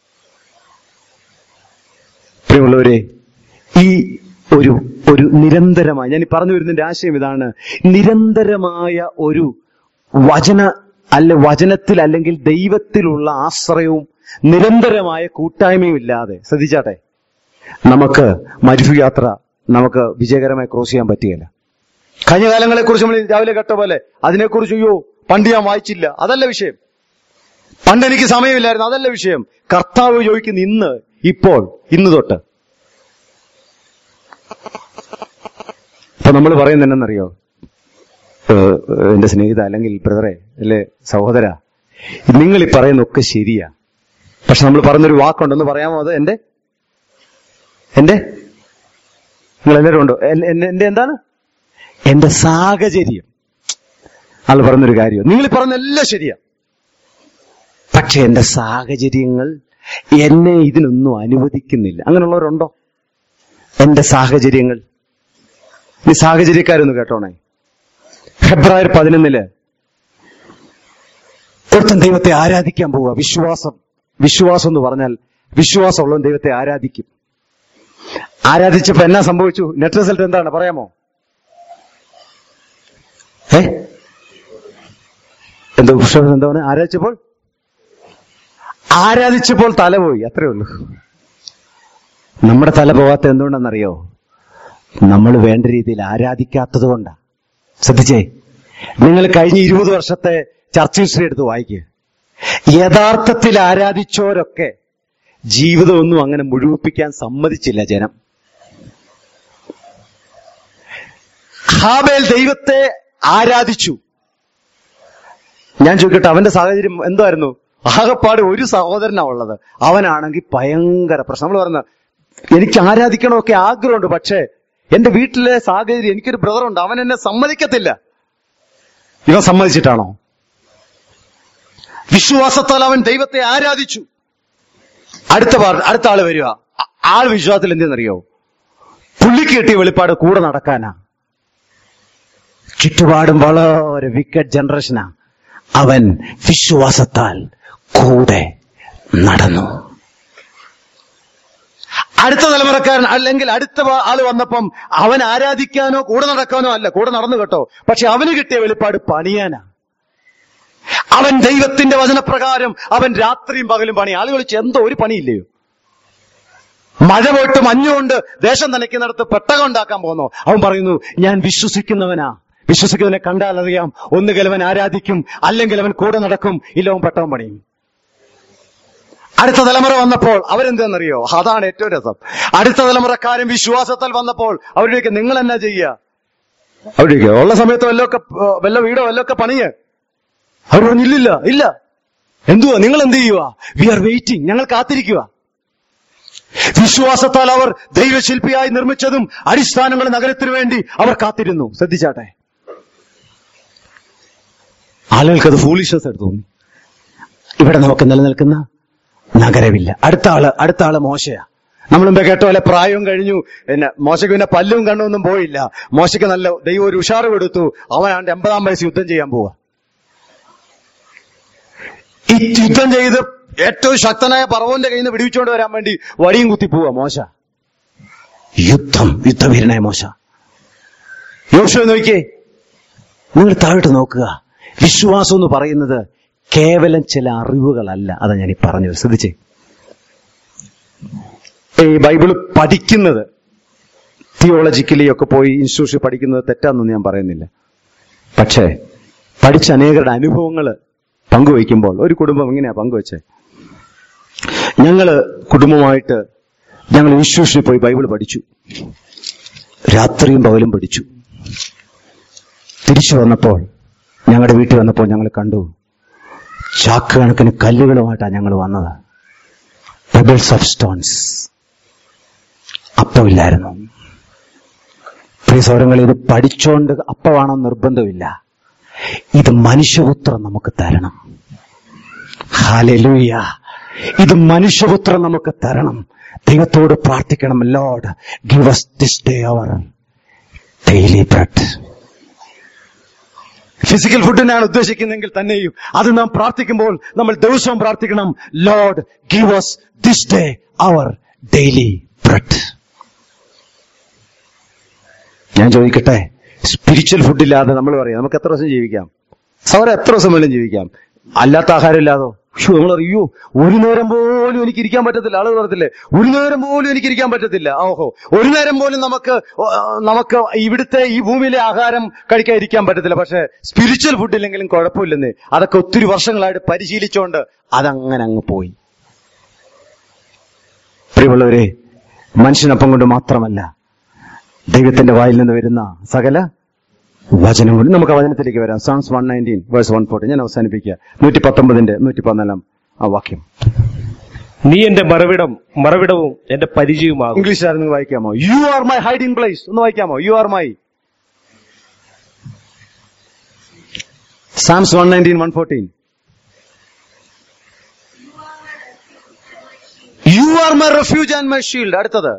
Speaker 1: പ്രിയമുള്ളവരെ, ഈ ഒരു ഒരു നിരന്തരമായ, ഞാൻ ഈ പറഞ്ഞു വരുന്നതിന്റെ ആശയം ഇതാണ്, നിരന്തരമായ ഒരു വചന അല്ല വചനത്തിൽ അല്ലെങ്കിൽ ദൈവത്തിലുള്ള ആശ്രയവും നിരന്തരമായ കൂട്ടായ്മയും ഇല്ലാതെ, ശ്രദ്ധിച്ചാട്ടെ, നമുക്ക് മരുഭൂയാത്ര നമുക്ക് വിജയകരമായി ക്രോസ് ചെയ്യാൻ പറ്റുകയില്ല. കഴിഞ്ഞ കാലങ്ങളെ കുറിച്ച് നമ്മൾ രാവിലെ കേട്ട പോലെ അതിനെക്കുറിച്ച് അയ്യോ പണ്ട് ഞാൻ വായിച്ചില്ല, അതല്ല വിഷയം. പണ്ട് എനിക്ക് സമയമില്ലായിരുന്നു, അതല്ല വിഷയം. കർത്താവ് ചോദിക്കുന്ന ഇന്ന്, ഇപ്പോൾ, ഇന്ന് തൊട്ട്. ഇപ്പൊ നമ്മൾ പറയുന്നത് എന്നറിയോ? എന്റെ സ്നേഹിത അല്ലെങ്കിൽ ബ്രദറെ അല്ലെ സഹോദര, നിങ്ങൾ ഈ പറയുന്നൊക്കെ ശരിയാ, പക്ഷെ നമ്മൾ പറഞ്ഞൊരു വാക്കുണ്ടെന്ന് പറയാമോ? അത് എന്റെ എന്റെ നിങ്ങൾ എല്ലാവരും ഉണ്ടോ? എന്റെ എന്താണ്? എന്റെ സാഹചര്യം. ആൾ പറഞ്ഞൊരു കാര്യം, നിങ്ങൾ ഈ പറഞ്ഞ എല്ലാം ശരിയാ, പക്ഷെ എന്റെ സാഹചര്യങ്ങൾ എന്നെ ഇതിനൊന്നും അനുവദിക്കുന്നില്ല. അങ്ങനെയുള്ളവരുണ്ടോ? എന്റെ സാഹചര്യങ്ങൾ. ഈ സാഹചര്യക്കാരൊന്ന് കേട്ടോണേ. ഫെബ്രുവരി പതിനൊന്നില് ഒരുത്തൻ ദൈവത്തെ ആരാധിക്കാൻ പോവുക. വിശ്വാസം വിശ്വാസം എന്ന് പറഞ്ഞാൽ വിശ്വാസമുള്ളവൻ ദൈവത്തെ ആരാധിക്കും. ആരാധിച്ചപ്പോ എന്നാ സംഭവിച്ചു? നെറ്റ് റിസൾട്ട് എന്താണ് പറയാമോ? ഏ എന്തോ എന്താണ്? ആരാധിച്ചപ്പോൾ ആരാധിച്ചപ്പോൾ തല പോയി, അത്രേ ഉള്ളൂ. നമ്മുടെ തല പോകാത്ത എന്തുകൊണ്ടെന്നറിയോ? നമ്മൾ വേണ്ട രീതിയിൽ ആരാധിക്കാത്തത് കൊണ്ടാ. ശ്രദ്ധിച്ചേ, നിങ്ങൾ കഴിഞ്ഞ ഇരുപത് വർഷത്തെ ചർച്ച ഹിസ്റ്ററി എടുത്ത് വായിക്കുക. യഥാർത്ഥത്തിൽ ആരാധിച്ചവരൊക്കെ ജീവിതമൊന്നും അങ്ങനെ മുഴുവിപ്പിക്കാൻ സമ്മതിച്ചില്ല ജനം. ഹാബേൽ ദൈവത്തെ ആരാധിച്ചു. ഞാൻ ചോദിക്കട്ടെ, അവന്റെ സാഹചര്യം എന്തായിരുന്നു? ആകപ്പാട് ഒരു സഹോദരനാ ഉള്ളത്. അവനാണെങ്കിൽ ഭയങ്കര പ്രശ്നം. നമ്മൾ പറഞ്ഞ എനിക്ക് ആരാധിക്കണമൊക്കെ ആഗ്രഹമുണ്ട്, പക്ഷേ എന്റെ വീട്ടിലെ സാഹചര്യം, എനിക്കൊരു ബ്രദറുണ്ട്, അവൻ എന്നെ സമ്മതിക്കത്തില്ല. ഇവൻ സമ്മതിച്ചിട്ടാണോ? വിശ്വാസത്താൽ അവൻ ദൈവത്തെ ആരാധിച്ചു. അടുത്ത അടുത്ത ആള് വരിക. ആൾ വിശ്വാസത്തിൽ എന്തെന്നറിയോ? പുള്ളിക്ക് കിട്ടിയ വെളിപ്പാട് കൂടെ നടക്കാനാ. ചുറ്റുപാടും വളരെ വിക്കറ്റ് ജനറേഷനാ. അവൻ വിശ്വാസത്താൽ കൂടെ നടന്നു. അടുത്ത തലമുറക്കാരൻ അല്ലെങ്കിൽ അടുത്ത ആള് വന്നപ്പം അവൻ ആരാധിക്കാനോ കൂടെ നടക്കാനോ അല്ല, കൂടെ നടന്നു കേട്ടോ, പക്ഷെ അവന് കിട്ടിയ വെളിപ്പാട് പണിയാനാ. അവൻ ദൈവത്തിന്റെ വചനപ്രകാരം അവൻ രാത്രിയും പകലും പണി. ആളുകൾ എന്തോ ഒരു പണിയില്ലയോ? മഴ പോയിട്ട് മഞ്ഞുകൊണ്ട് ദേശം നനയ്ക്കുന്നിടത്ത് പെട്ടകം ഉണ്ടാക്കാൻ പോന്നോ? അവൻ പറയുന്നു, ഞാൻ വിശ്വസിക്കുന്നവനാ. വിശ്വസിക്കുന്നവനെ കണ്ടാൽ അറിയാം, ഒന്നുകിൽ അവൻ ആരാധിക്കും, അല്ലെങ്കിൽ അവൻ കൂടെ നടക്കും, ഇല്ല അവൻ പെട്ടകം പണിയും. അടുത്ത തലമുറ വന്നപ്പോൾ അവരെന്താണെന്നറിയോ? അതാണ് ഏറ്റവും രസം. അടുത്ത തലമുറക്കാരും വിശ്വാസത്താൽ വന്നപ്പോൾ അവരുടെയൊക്കെ നിങ്ങൾ എന്നാ ചെയ്യുക? അവരുടെയൊക്കെ ഉള്ള സമയത്ത് വല്ലതൊക്കെ വല്ല വീടോ വല്ലതൊക്കെ പണിയ്. അവർ പറഞ്ഞില്ല, ഇല്ല. എന്തുവാ നിങ്ങൾ എന്ത് ചെയ്യുക? വി ആർ വെയിറ്റിംഗ്, ഞങ്ങൾ കാത്തിരിക്കുക. വിശ്വാസത്താൽ അവർ ദൈവശില്പിയായി നിർമ്മിച്ചതും അടിസ്ഥാനങ്ങൾ നഗരത്തിനു വേണ്ടി അവർ കാത്തിരുന്നു. ശ്രദ്ധിച്ചാട്ടെ, ആളുകൾക്കത് ഫൂളിഷ്നസ് എടുത്തു തോന്നി. ഇവിടെ നമുക്ക് നിലനിൽക്കുന്ന നഗരമില്ല. അടുത്ത ആള് അടുത്ത ആള് മോശയാ. നമ്മളുമ്പേ കേട്ടോ അല്ലെ, പ്രായവും കഴിഞ്ഞു, പിന്നെ മോശയ്ക്ക് പിന്നെ പല്ലും കണ്ണൊന്നും പോയില്ല. മോശയ്ക്ക് നല്ല ദൈവം ഒരു ഉഷാറ് കൊടുത്തു. അവൻ അവന്റെ എൺപതാം വയസ്സ് യുദ്ധം ചെയ്യാൻ പോവാ. ഈ യുദ്ധം ചെയ്ത് ഏറ്റവും ശക്തനായ പറവോന്റെ കയ്യിൽ നിന്ന് വിടുവിച്ചുകൊണ്ട് വരാൻ വേണ്ടി വടിയും കുത്തി പോവാ മോശ. യുദ്ധം യുദ്ധവീരനായ മോശ. യോശുവ നോക്കിയേ, നിങ്ങൾ താഴോട്ട് നോക്കുക. വിശ്വാസം എന്ന് പറയുന്നത് കേവലം ചില അറിവുകളല്ല. അതാ ഞാൻ ഈ പറഞ്ഞത്. ശ്രദ്ധിച്ചേ, ഈ ബൈബിള് പഠിക്കുന്നത് തിയോളജിക്കലി ഒക്കെ പോയി ഇൻസ്റ്റിറ്റ്യൂഷൻ പഠിക്കുന്നത് തെറ്റാന്നൊന്നും ഞാൻ പറയുന്നില്ല. പക്ഷേ പഠിച്ച അനേകരുടെ അനുഭവങ്ങൾ പങ്കുവയ്ക്കുമ്പോൾ, ഒരു കുടുംബം ഇങ്ങനെയാ പങ്കുവെച്ചേ, ഞങ്ങള് കുടുംബമായിട്ട് ഞങ്ങൾ ഇൻസ്റ്റിറ്റ്യൂഷനിൽ പോയി ബൈബിൾ പഠിച്ചു. രാത്രിയും പകലും പഠിച്ചു. തിരിച്ചു വന്നപ്പോൾ, ഞങ്ങളുടെ വീട്ടിൽ വന്നപ്പോൾ ഞങ്ങൾ കണ്ടു, ചാക്ക് കണക്കിന് കല്ലുകളുമായിട്ടാണ് ഞങ്ങൾ വന്നത്. Pebbles of stones. അപ്പമില്ലായിരുന്നു. പ്രിയ സഹോദരങ്ങളെ, ഇത് പഠിച്ചോണ്ട് അപ്പമാണോ നിർബന്ധമില്ല. ഇത് മനുഷ്യപുത്രൻ നമുക്ക് തരണം. ഹല്ലേലൂയ. ഇത് മനുഷ്യപുത്രൻ നമുക്ക് തരണം. ദൈവത്തോട് പ്രാർത്ഥിക്കണം, lord give us this day our daily bread. Physical ഫുഡിനാണ് ഉദ്ദേശിക്കുന്നതെങ്കിൽ തന്നെയും അത് നാം പ്രാർത്ഥിക്കുമ്പോൾ നമ്മൾ ദിവസവും പ്രാർത്ഥിക്കണം, lord give us this day our daily bread. ഞാൻ ചോദിക്കട്ടെ, സ്പിരിച്വൽ ഫുഡില്ലാതെ നമ്മൾ പറയാം നമുക്ക് എത്ര ദിവസം ജീവിക്കാം? സൗര എത്ര ദിവസം വേണം ജീവിക്കാം? അല്ലാത്ത ആഹാരം ഇല്ലാതോ? നമ്മൾ അറിയോ, ഒരു നേരം പോലും എനിക്ക് ഇരിക്കാൻ പറ്റത്തില്ല. ആളുകൾ പറയത്തില്ലേ, ഒരു നേരം പോലും എനിക്ക് ഇരിക്കാൻ പറ്റത്തില്ല. ഓഹോ, ഒരു നേരം പോലും നമുക്ക് നമുക്ക് ഇവിടുത്തെ ഈ ഭൂമിയിലെ ആഹാരം കഴിക്കാൻ ഇരിക്കാൻ പറ്റത്തില്ല. പക്ഷെ സ്പിരിച്വൽ ഫുഡില്ലെങ്കിലും കുഴപ്പമില്ലെന്ന്. അതൊക്കെ ഒത്തിരി വർഷങ്ങളായിട്ട് പരിശീലിച്ചുകൊണ്ട് അതങ്ങനെ അങ്ങ് പോയി. പ്രിയമുള്ളവരെ, മനുഷ്യനപ്പം കൊണ്ട് മാത്രമല്ല ദൈവത്തിന്റെ വായിൽ നിന്ന് വരുന്ന സകല വചനം കൊണ്ട്. നമുക്ക് വചനത്തിലേക്ക് വരാം. Psalms one nineteen verse one forty. ഞാൻ അവസാനിപ്പിക്കുക. നൂറ്റി പത്തൊമ്പതിന്റെ നൂറ്റി പതിനാലാം ആ വാക്യം.
Speaker 2: നീ എന്റെ മറവിടം മറവിടവും എന്റെ പരിചയവുമാകും.
Speaker 1: ഇംഗ്ലീഷ് ആയിരുന്നു വായിക്കാമോ? You are my hiding place. ഒന്ന് വായിക്കാമോ? You are my. Psalms one nineteen one fourteen. You are my refuge and my shield. അടുത്തത്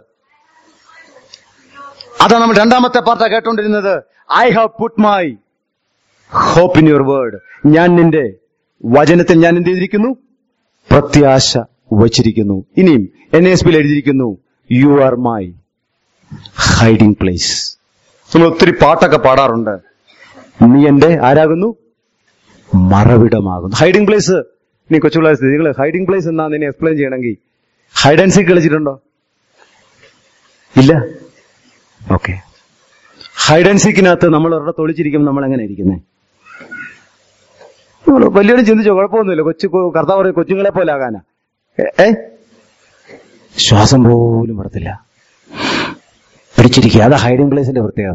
Speaker 1: അതാണ് നമ്മൾ രണ്ടാമത്തെ പാർട്ടാ കേട്ടോണ്ടിരുന്നത്. I have put my hope in your word. ഞാൻ നിന്റെ വചനത്തിൽ ഞാൻ എന്ത് ചെയ്തിരിക്കുന്നു? പ്രത്യാശ വച്ചിരിക്കുന്നു. ഇനിയും എൻ എസ് പിയിൽ എഴുതിയിരിക്കുന്നു, you are my hiding place. നമ്മൾ ഒത്തിരി പാട്ടൊക്കെ പാടാറുണ്ട്. നീ എന്റെ ആരാകുന്നു? മറവിടമാകുന്നു. Hiding place. നീ കൊച്ചുള്ള നിങ്ങൾ ഹൈഡിംഗ് പ്ലേസ് എന്നാ നിന്നെ എക്സ്പ്ലെയിൻ ചെയ്യണമെങ്കിൽ ഹൈഡ് ആൻഡ് സീക്ക് കളിച്ചിട്ടുണ്ടോ? ഇല്ല. ഓക്കെ. ഹൈഡ് ആൻഡ് സീക്കിനകത്ത് നമ്മൾ ഒരിടത്ത് ഒളിച്ചിരിക്കുമ്പോൾ നമ്മൾ എങ്ങനെ ഇരിക്കുന്നേ? നമ്മൾ വലിയൊരു ചിന്തിച്ചോ? കുഴപ്പമൊന്നുമില്ല. കൊച്ചു കർത്താവ് പറയും കൊച്ചുങ്ങളെ പോലെ ആകാനാ. ഏ ശ്വാസം പോലും പെടത്തില്ല, പിടിച്ചിരിക്കുക. അതാ ഹൈഡിംഗ് പ്ലേസിന്റെ പ്രത്യേകത.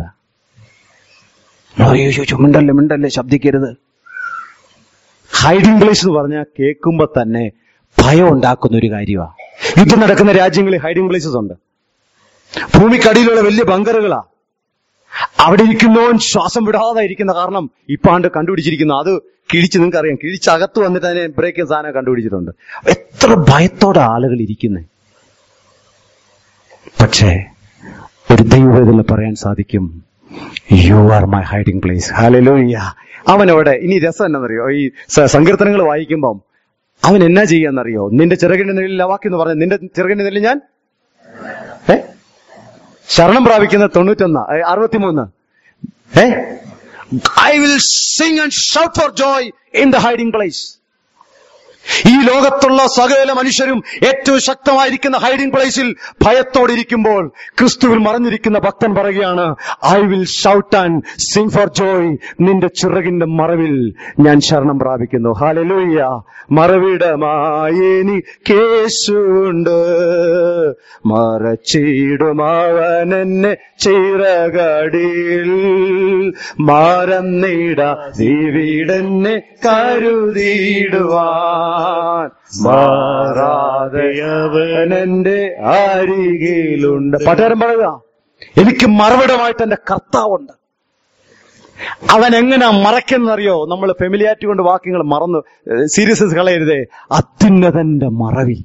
Speaker 1: മിണ്ടല്ലേ മിണ്ടല്ലേ ശബ്ദിക്കരുത്. ഹൈഡിംഗ് പ്ലേസ് എന്ന് പറഞ്ഞാൽ കേൾക്കുമ്പോ തന്നെ ഭയം ഉണ്ടാക്കുന്ന ഒരു കാര്യമാണ്. യുദ്ധം നടക്കുന്ന രാജ്യങ്ങളിൽ ഹൈഡിംഗ് പ്ലേസസ് ഉണ്ട്. ഭൂമിക്കടിയിലുള്ള വലിയ ബങ്കറുകളാ. അവിടെ ഇരിക്കുന്നവൻ ശ്വാസം വിടാതെ ഇരിക്കുന്ന കാരണം ഇപ്പാണ്ട് കണ്ടുപിടിച്ചിരിക്കുന്നു. അത് കിഴിച്ച് നിങ്ങൾക്ക് അറിയാം, കിഴിച്ചകത്ത് വന്നിട്ട് അതിനെ ബ്രേക്കിംഗ് സാധനം കണ്ടുപിടിച്ചിട്ടുണ്ട്. എത്ര ഭയത്തോടെ ആളുകൾ ഇരിക്കുന്നേ. പക്ഷേ ഒരു ദൈവവേദന പറയാൻ സാധിക്കും, you are my hiding place. Hallelujah. അവനവിടെ ഇനി രസം എന്നറിയോ, ഈ സ- സങ്കീർത്തനങ്ങൾ വായിക്കുമ്പം അവൻ എന്നാ ചെയ്യാന്നറിയോ? നിന്റെ ചിറകിന്റെ നിഴലിൽ വാക്കെന്ന് പറഞ്ഞു, നിന്റെ ചിറകിന്റെ നിഴലിൽ ഞാൻ ഏ ശരണം പ്രാപിക്കുന്ന തൊണ്ണൂറ്റൊന്ന് അറുപത്തിമൂന്ന് ഏ I will sing and shout for joy in the hiding place. ഈ ലോകത്തുള്ള സകല മനുഷ്യരും ഏറ്റവും ശക്തമായിരിക്കുന്ന ഹൈഡിംഗ് പ്ലേസിൽ ഭയത്തോടിരിക്കുമ്പോൾ ക്രിസ്തുവിൽ മറഞ്ഞിരിക്കുന്ന ഭക്തൻ പറയുകയാണ്, I will shout and sing for joy. നിന്റെ ചിറകിന്റെ മറവിൽ ഞാൻ ശരണം പ്രാപിക്കുന്നു. ഹല്ലേലൂയ. മറവിടമായി കേശുണ്ട്, മറച്ചിടുമവൻ എന്നെ ചിറകടിയിൽ, മറന്നിട ദൈവീടന്നെ കരുതിയിടുവാൻ, മാറാതെയവൻ എന്റെ അരികിലുണ്ട്. പാട്ടുകാരൻ പറയുക, എനിക്ക് മറവിടമായിട്ട് എന്റെ കർത്താവുണ്ട്. അവൻ എങ്ങനെ മറയ്ക്കെന്നറിയോ? നമ്മൾ ഫെമിലിയാരിറ്റി കൊണ്ട് വാക്യങ്ങൾ മറന്നു സീരിയസ്നെസ് കളയരുതേ. അത്യുന്നതന്റെ മറവിൽ,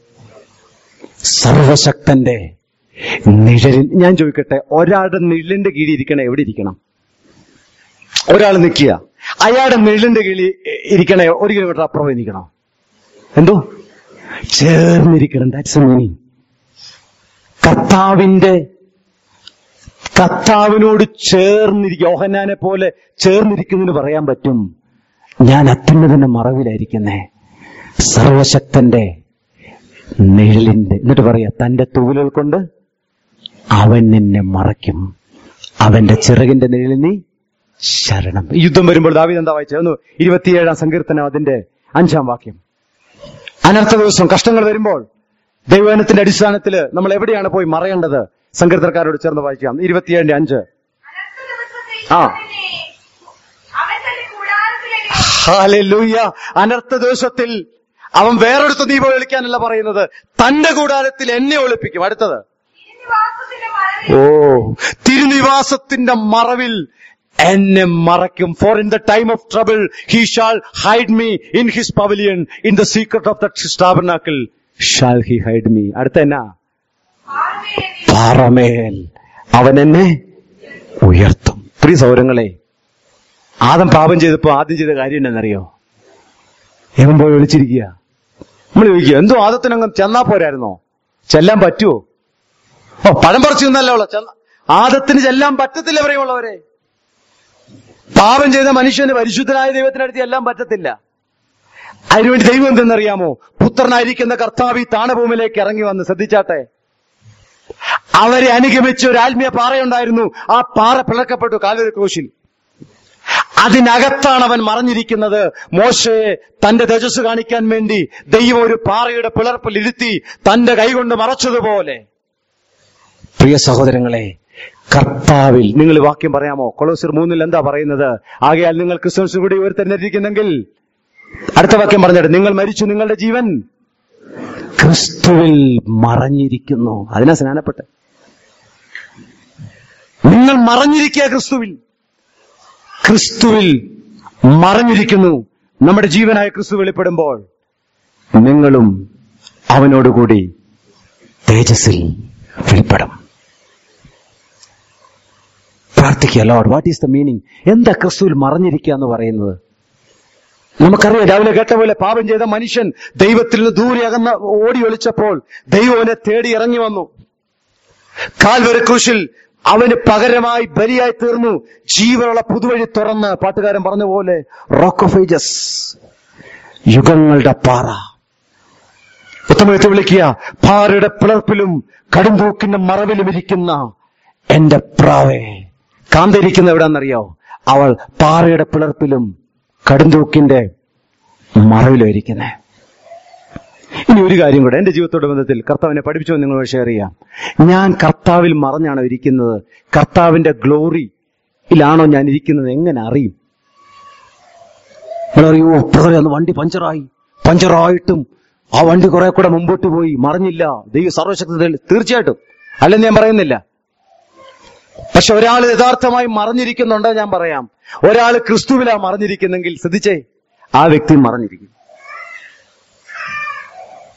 Speaker 1: സർവശക്തന്റെ നിഴലിൽ. ഞാൻ ചോദിക്കട്ടെ, ഒരാളുടെ നിഴലിന്റെ കീഴിൽ ഇരിക്കണേ എവിടെ ഇരിക്കണം? ഒരാൾ നിൽക്കുക, അയാളുടെ നിഴലിന്റെ കീഴിൽ ഇരിക്കണേ ഒരു കിലോമീറ്റർ അപ്പുറം ഇരിക്കണം. എന്തോ ചേർന്നിരിക്കണം. That's A meaning. കർത്താവിന്റെ കർത്താവിനോട് ചേർന്നിരിക്കുക. യോഹന്നാനെ പോലെ ചേർന്നിരിക്കുന്നതിന് പറയാൻ പറ്റും, ഞാൻ അത്യുന്നതന്റെ മറവിലായിരിക്കുന്നേ, സർവശക്തന്റെ നിഴലിന്റെ. എന്നിട്ട് പറയാ, തന്റെ തൂവലുകൾ കൊണ്ട് അവൻ നിന്നെ മറയ്ക്കും, അവന്റെ ചിറകിന്റെ നിഴലിൽ നീ ശരണം. യുദ്ധം വരുമ്പോൾ ദാവീദ് എന്താ വായിച്ചത്? ഒന്ന് ഇരുപത്തിയേഴാം സങ്കീർത്തനം അതിന്റെ അഞ്ചാം വാക്യം. അനർത്ഥ ദിവസം കഷ്ടങ്ങൾ വരുമ്പോൾ ദൈവവചനത്തിന്റെ അടിസ്ഥാനത്തിൽ നമ്മൾ എവിടെയാണ് പോയി മറയേണ്ടത്? സങ്കീർത്തനക്കാരോട് ചേർന്ന് വായിക്കാം. ഇരുപത്തിയേഴിന്റെ അഞ്ച്. ആ ഹല്ലേലൂയ. അനർത്ഥ ദിവസത്തിൽ അവൻ വേറൊരിടത്ത് നീ പോയി ഒളിക്കാനല്ല പറയുന്നത്, തന്റെ കൂടാരത്തിൽ എന്നെ ഒളിപ്പിക്കും. അടുത്തത്, ഓ തിരുനിവാസത്തിന്റെ മറവിൽ എന്നെ മറയ്ക്കും. For in the time of trouble he shall hide me in his pavilion, in the secret of the tabernacle shall he hide me. അടുത്ത എന്നാ? പാറമേൽ അവൻ എന്നെ ഉയർത്തും. പ്രിയ സൗരങ്ങളെ, ആദം പാപം ചെയ്തപ്പോ ആദ്യം ചെയ്ത കാര്യം എന്നറിയോ? എവൻ പോയി വിളിച്ചിരിക്കുക. നമ്മൾ ചോദിക്കുക, എന്തോ ആദത്തിനങ്ങ് ചെന്നാ പോരായിരുന്നോ? ചെല്ലാൻ പറ്റുമോ? ഓ പഴം പറിച്ചു നിന്നല്ലോ. ആദത്തിന് ചെല്ലാൻ പറ്റത്തില്ല. പറയുമുള്ളവരെ, പാപം ചെയ്ത മനുഷ്യന് പരിശുദ്ധനായ ദൈവത്തിനടുത്ത് എല്ലാം പറ്റത്തില്ല. അതിനുവേണ്ടി ദൈവം എന്തെന്നറിയാമോ? പുത്രനായിരിക്കുന്ന കർത്താവ് ഈ താണഭൂമിയിലേക്ക് ഇറങ്ങി വന്ന്, ശ്രദ്ധിച്ചാട്ടെ, അവരെ അനുഗമിച്ച ഒരു ആത്മീയ പാറയുണ്ടായിരുന്നു. ആ പാറ പിളർക്കപ്പെട്ടു കാൽവരി ക്രൂശിൽ. അതിനകത്താണ് അവൻ മറഞ്ഞിരിക്കുന്നത്. മോശയെ തന്റെ തേജസ് കാണിക്കാൻ വേണ്ടി ദൈവം ഒരു പാറയുടെ പിളർപ്പിൽ ഇരുത്തി തന്റെ കൈകൊണ്ട് മറച്ചതുപോലെ, പ്രിയ സഹോദരങ്ങളെ, കർത്താവിൽ നിങ്ങൾ വാക്യം പറയാമോ? കൊളോസ്യർ മൂന്നിൽ എന്താ പറയുന്നത്? ആകയാൽ നിങ്ങൾ ക്രിസ്തുവിനെ കൂടി ഉയർത്തെഴുന്നേറ്റിരിക്കുന്നെങ്കിൽ, അടുത്ത വാക്യം പറഞ്ഞിട്ട്, നിങ്ങൾ മരിച്ചു, നിങ്ങളുടെ ജീവൻ ക്രിസ്തുവിൽ മറഞ്ഞിരിക്കുന്നു. അതിനാ സ്നാനപ്പെട്ടെ. നിങ്ങൾ മറഞ്ഞിരിക്കുക ക്രിസ്തുവിൽ. ക്രിസ്തുവിൽ മറഞ്ഞിരിക്കുന്നു. നമ്മുടെ ജീവനായ ക്രിസ്തു വെളിപ്പെടുമ്പോൾ നിങ്ങളും അവനോടുകൂടി തേജസ്സിൽ വെളിപ്പെടും. പ്രാർത്ഥിക്കുക, lord what is the meaning? എന്താ ക്രിസ്തുവിൽ മറഞ്ഞിരിക്കുക എന്ന് പറയുന്നത്? നമുക്കറിയാം, രാവിലെ കേട്ട പോലെ പാപം ചെയ്ത മനുഷ്യൻ ദൈവത്തിൽ നിന്ന് ദൂരെ അകന്ന ഓടി ഒളിച്ചപ്പോൾ ദൈവം അവനെ തേടി ഇറങ്ങി വന്നു. കാൽവരി ക്രൂശിൽ അവന് പകരമായി ബലിയായി തീർന്നു. ജീവനുള്ള പുതുവഴി തുറന്ന്, പാട്ടുകാരൻ പറഞ്ഞ പോലെ, റോക്ക് ഓഫ് ഏജസ്, യുഗങ്ങളുടെ പാറ. ഉത്തമത്തെ വിളിക്കുക, പാറയുടെ പിളർപ്പിലും കടുംതൂക്കിന്റെ മറവിലും ഇരിക്കുന്ന എന്റെ പ്രാവേ. കാന്തിരിക്കുന്ന എവിടാന്നറിയോ? അവൾ പാറയുടെ പിളർപ്പിലും കടുംതൂക്കിന്റെ മറവിലും ഇരിക്കുന്നേ. ഇനി ഒരു കാര്യം കൂടെ എന്റെ ജീവിതത്തോട് ബന്ധത്തിൽ കർത്താവിനെ പഠിപ്പിച്ചു നിങ്ങളോട് ഷെയർ ചെയ്യാം. ഞാൻ കർത്താവിൽ മറഞ്ഞാണോ ഇരിക്കുന്നത്? കർത്താവിന്റെ ഗ്ലോറിയിലാണോ ഞാൻ ഇരിക്കുന്നത്? എങ്ങനെ അറിയും? അറിയോ, അന്ന് വണ്ടി പഞ്ചറായി പഞ്ചറായിട്ടും ആ വണ്ടി കുറെ കൂടെ മുമ്പോട്ട് പോയി, മറിഞ്ഞില്ല. ദൈവ സർവശക്തി തീർച്ചയായിട്ടും അല്ലെന്ന് ഞാൻ പറയുന്നില്ല. പക്ഷെ ഒരാൾ യഥാർത്ഥമായി മറഞ്ഞിരിക്കുന്നുണ്ടോ? ഞാൻ പറയാം. ഒരാൾ ക്രിസ്തുവിലാ മറഞ്ഞിരിക്കുന്നെങ്കിൽ ശ്രദ്ധിച്ചേ, ആ വ്യക്തി മറഞ്ഞിരിക്കും.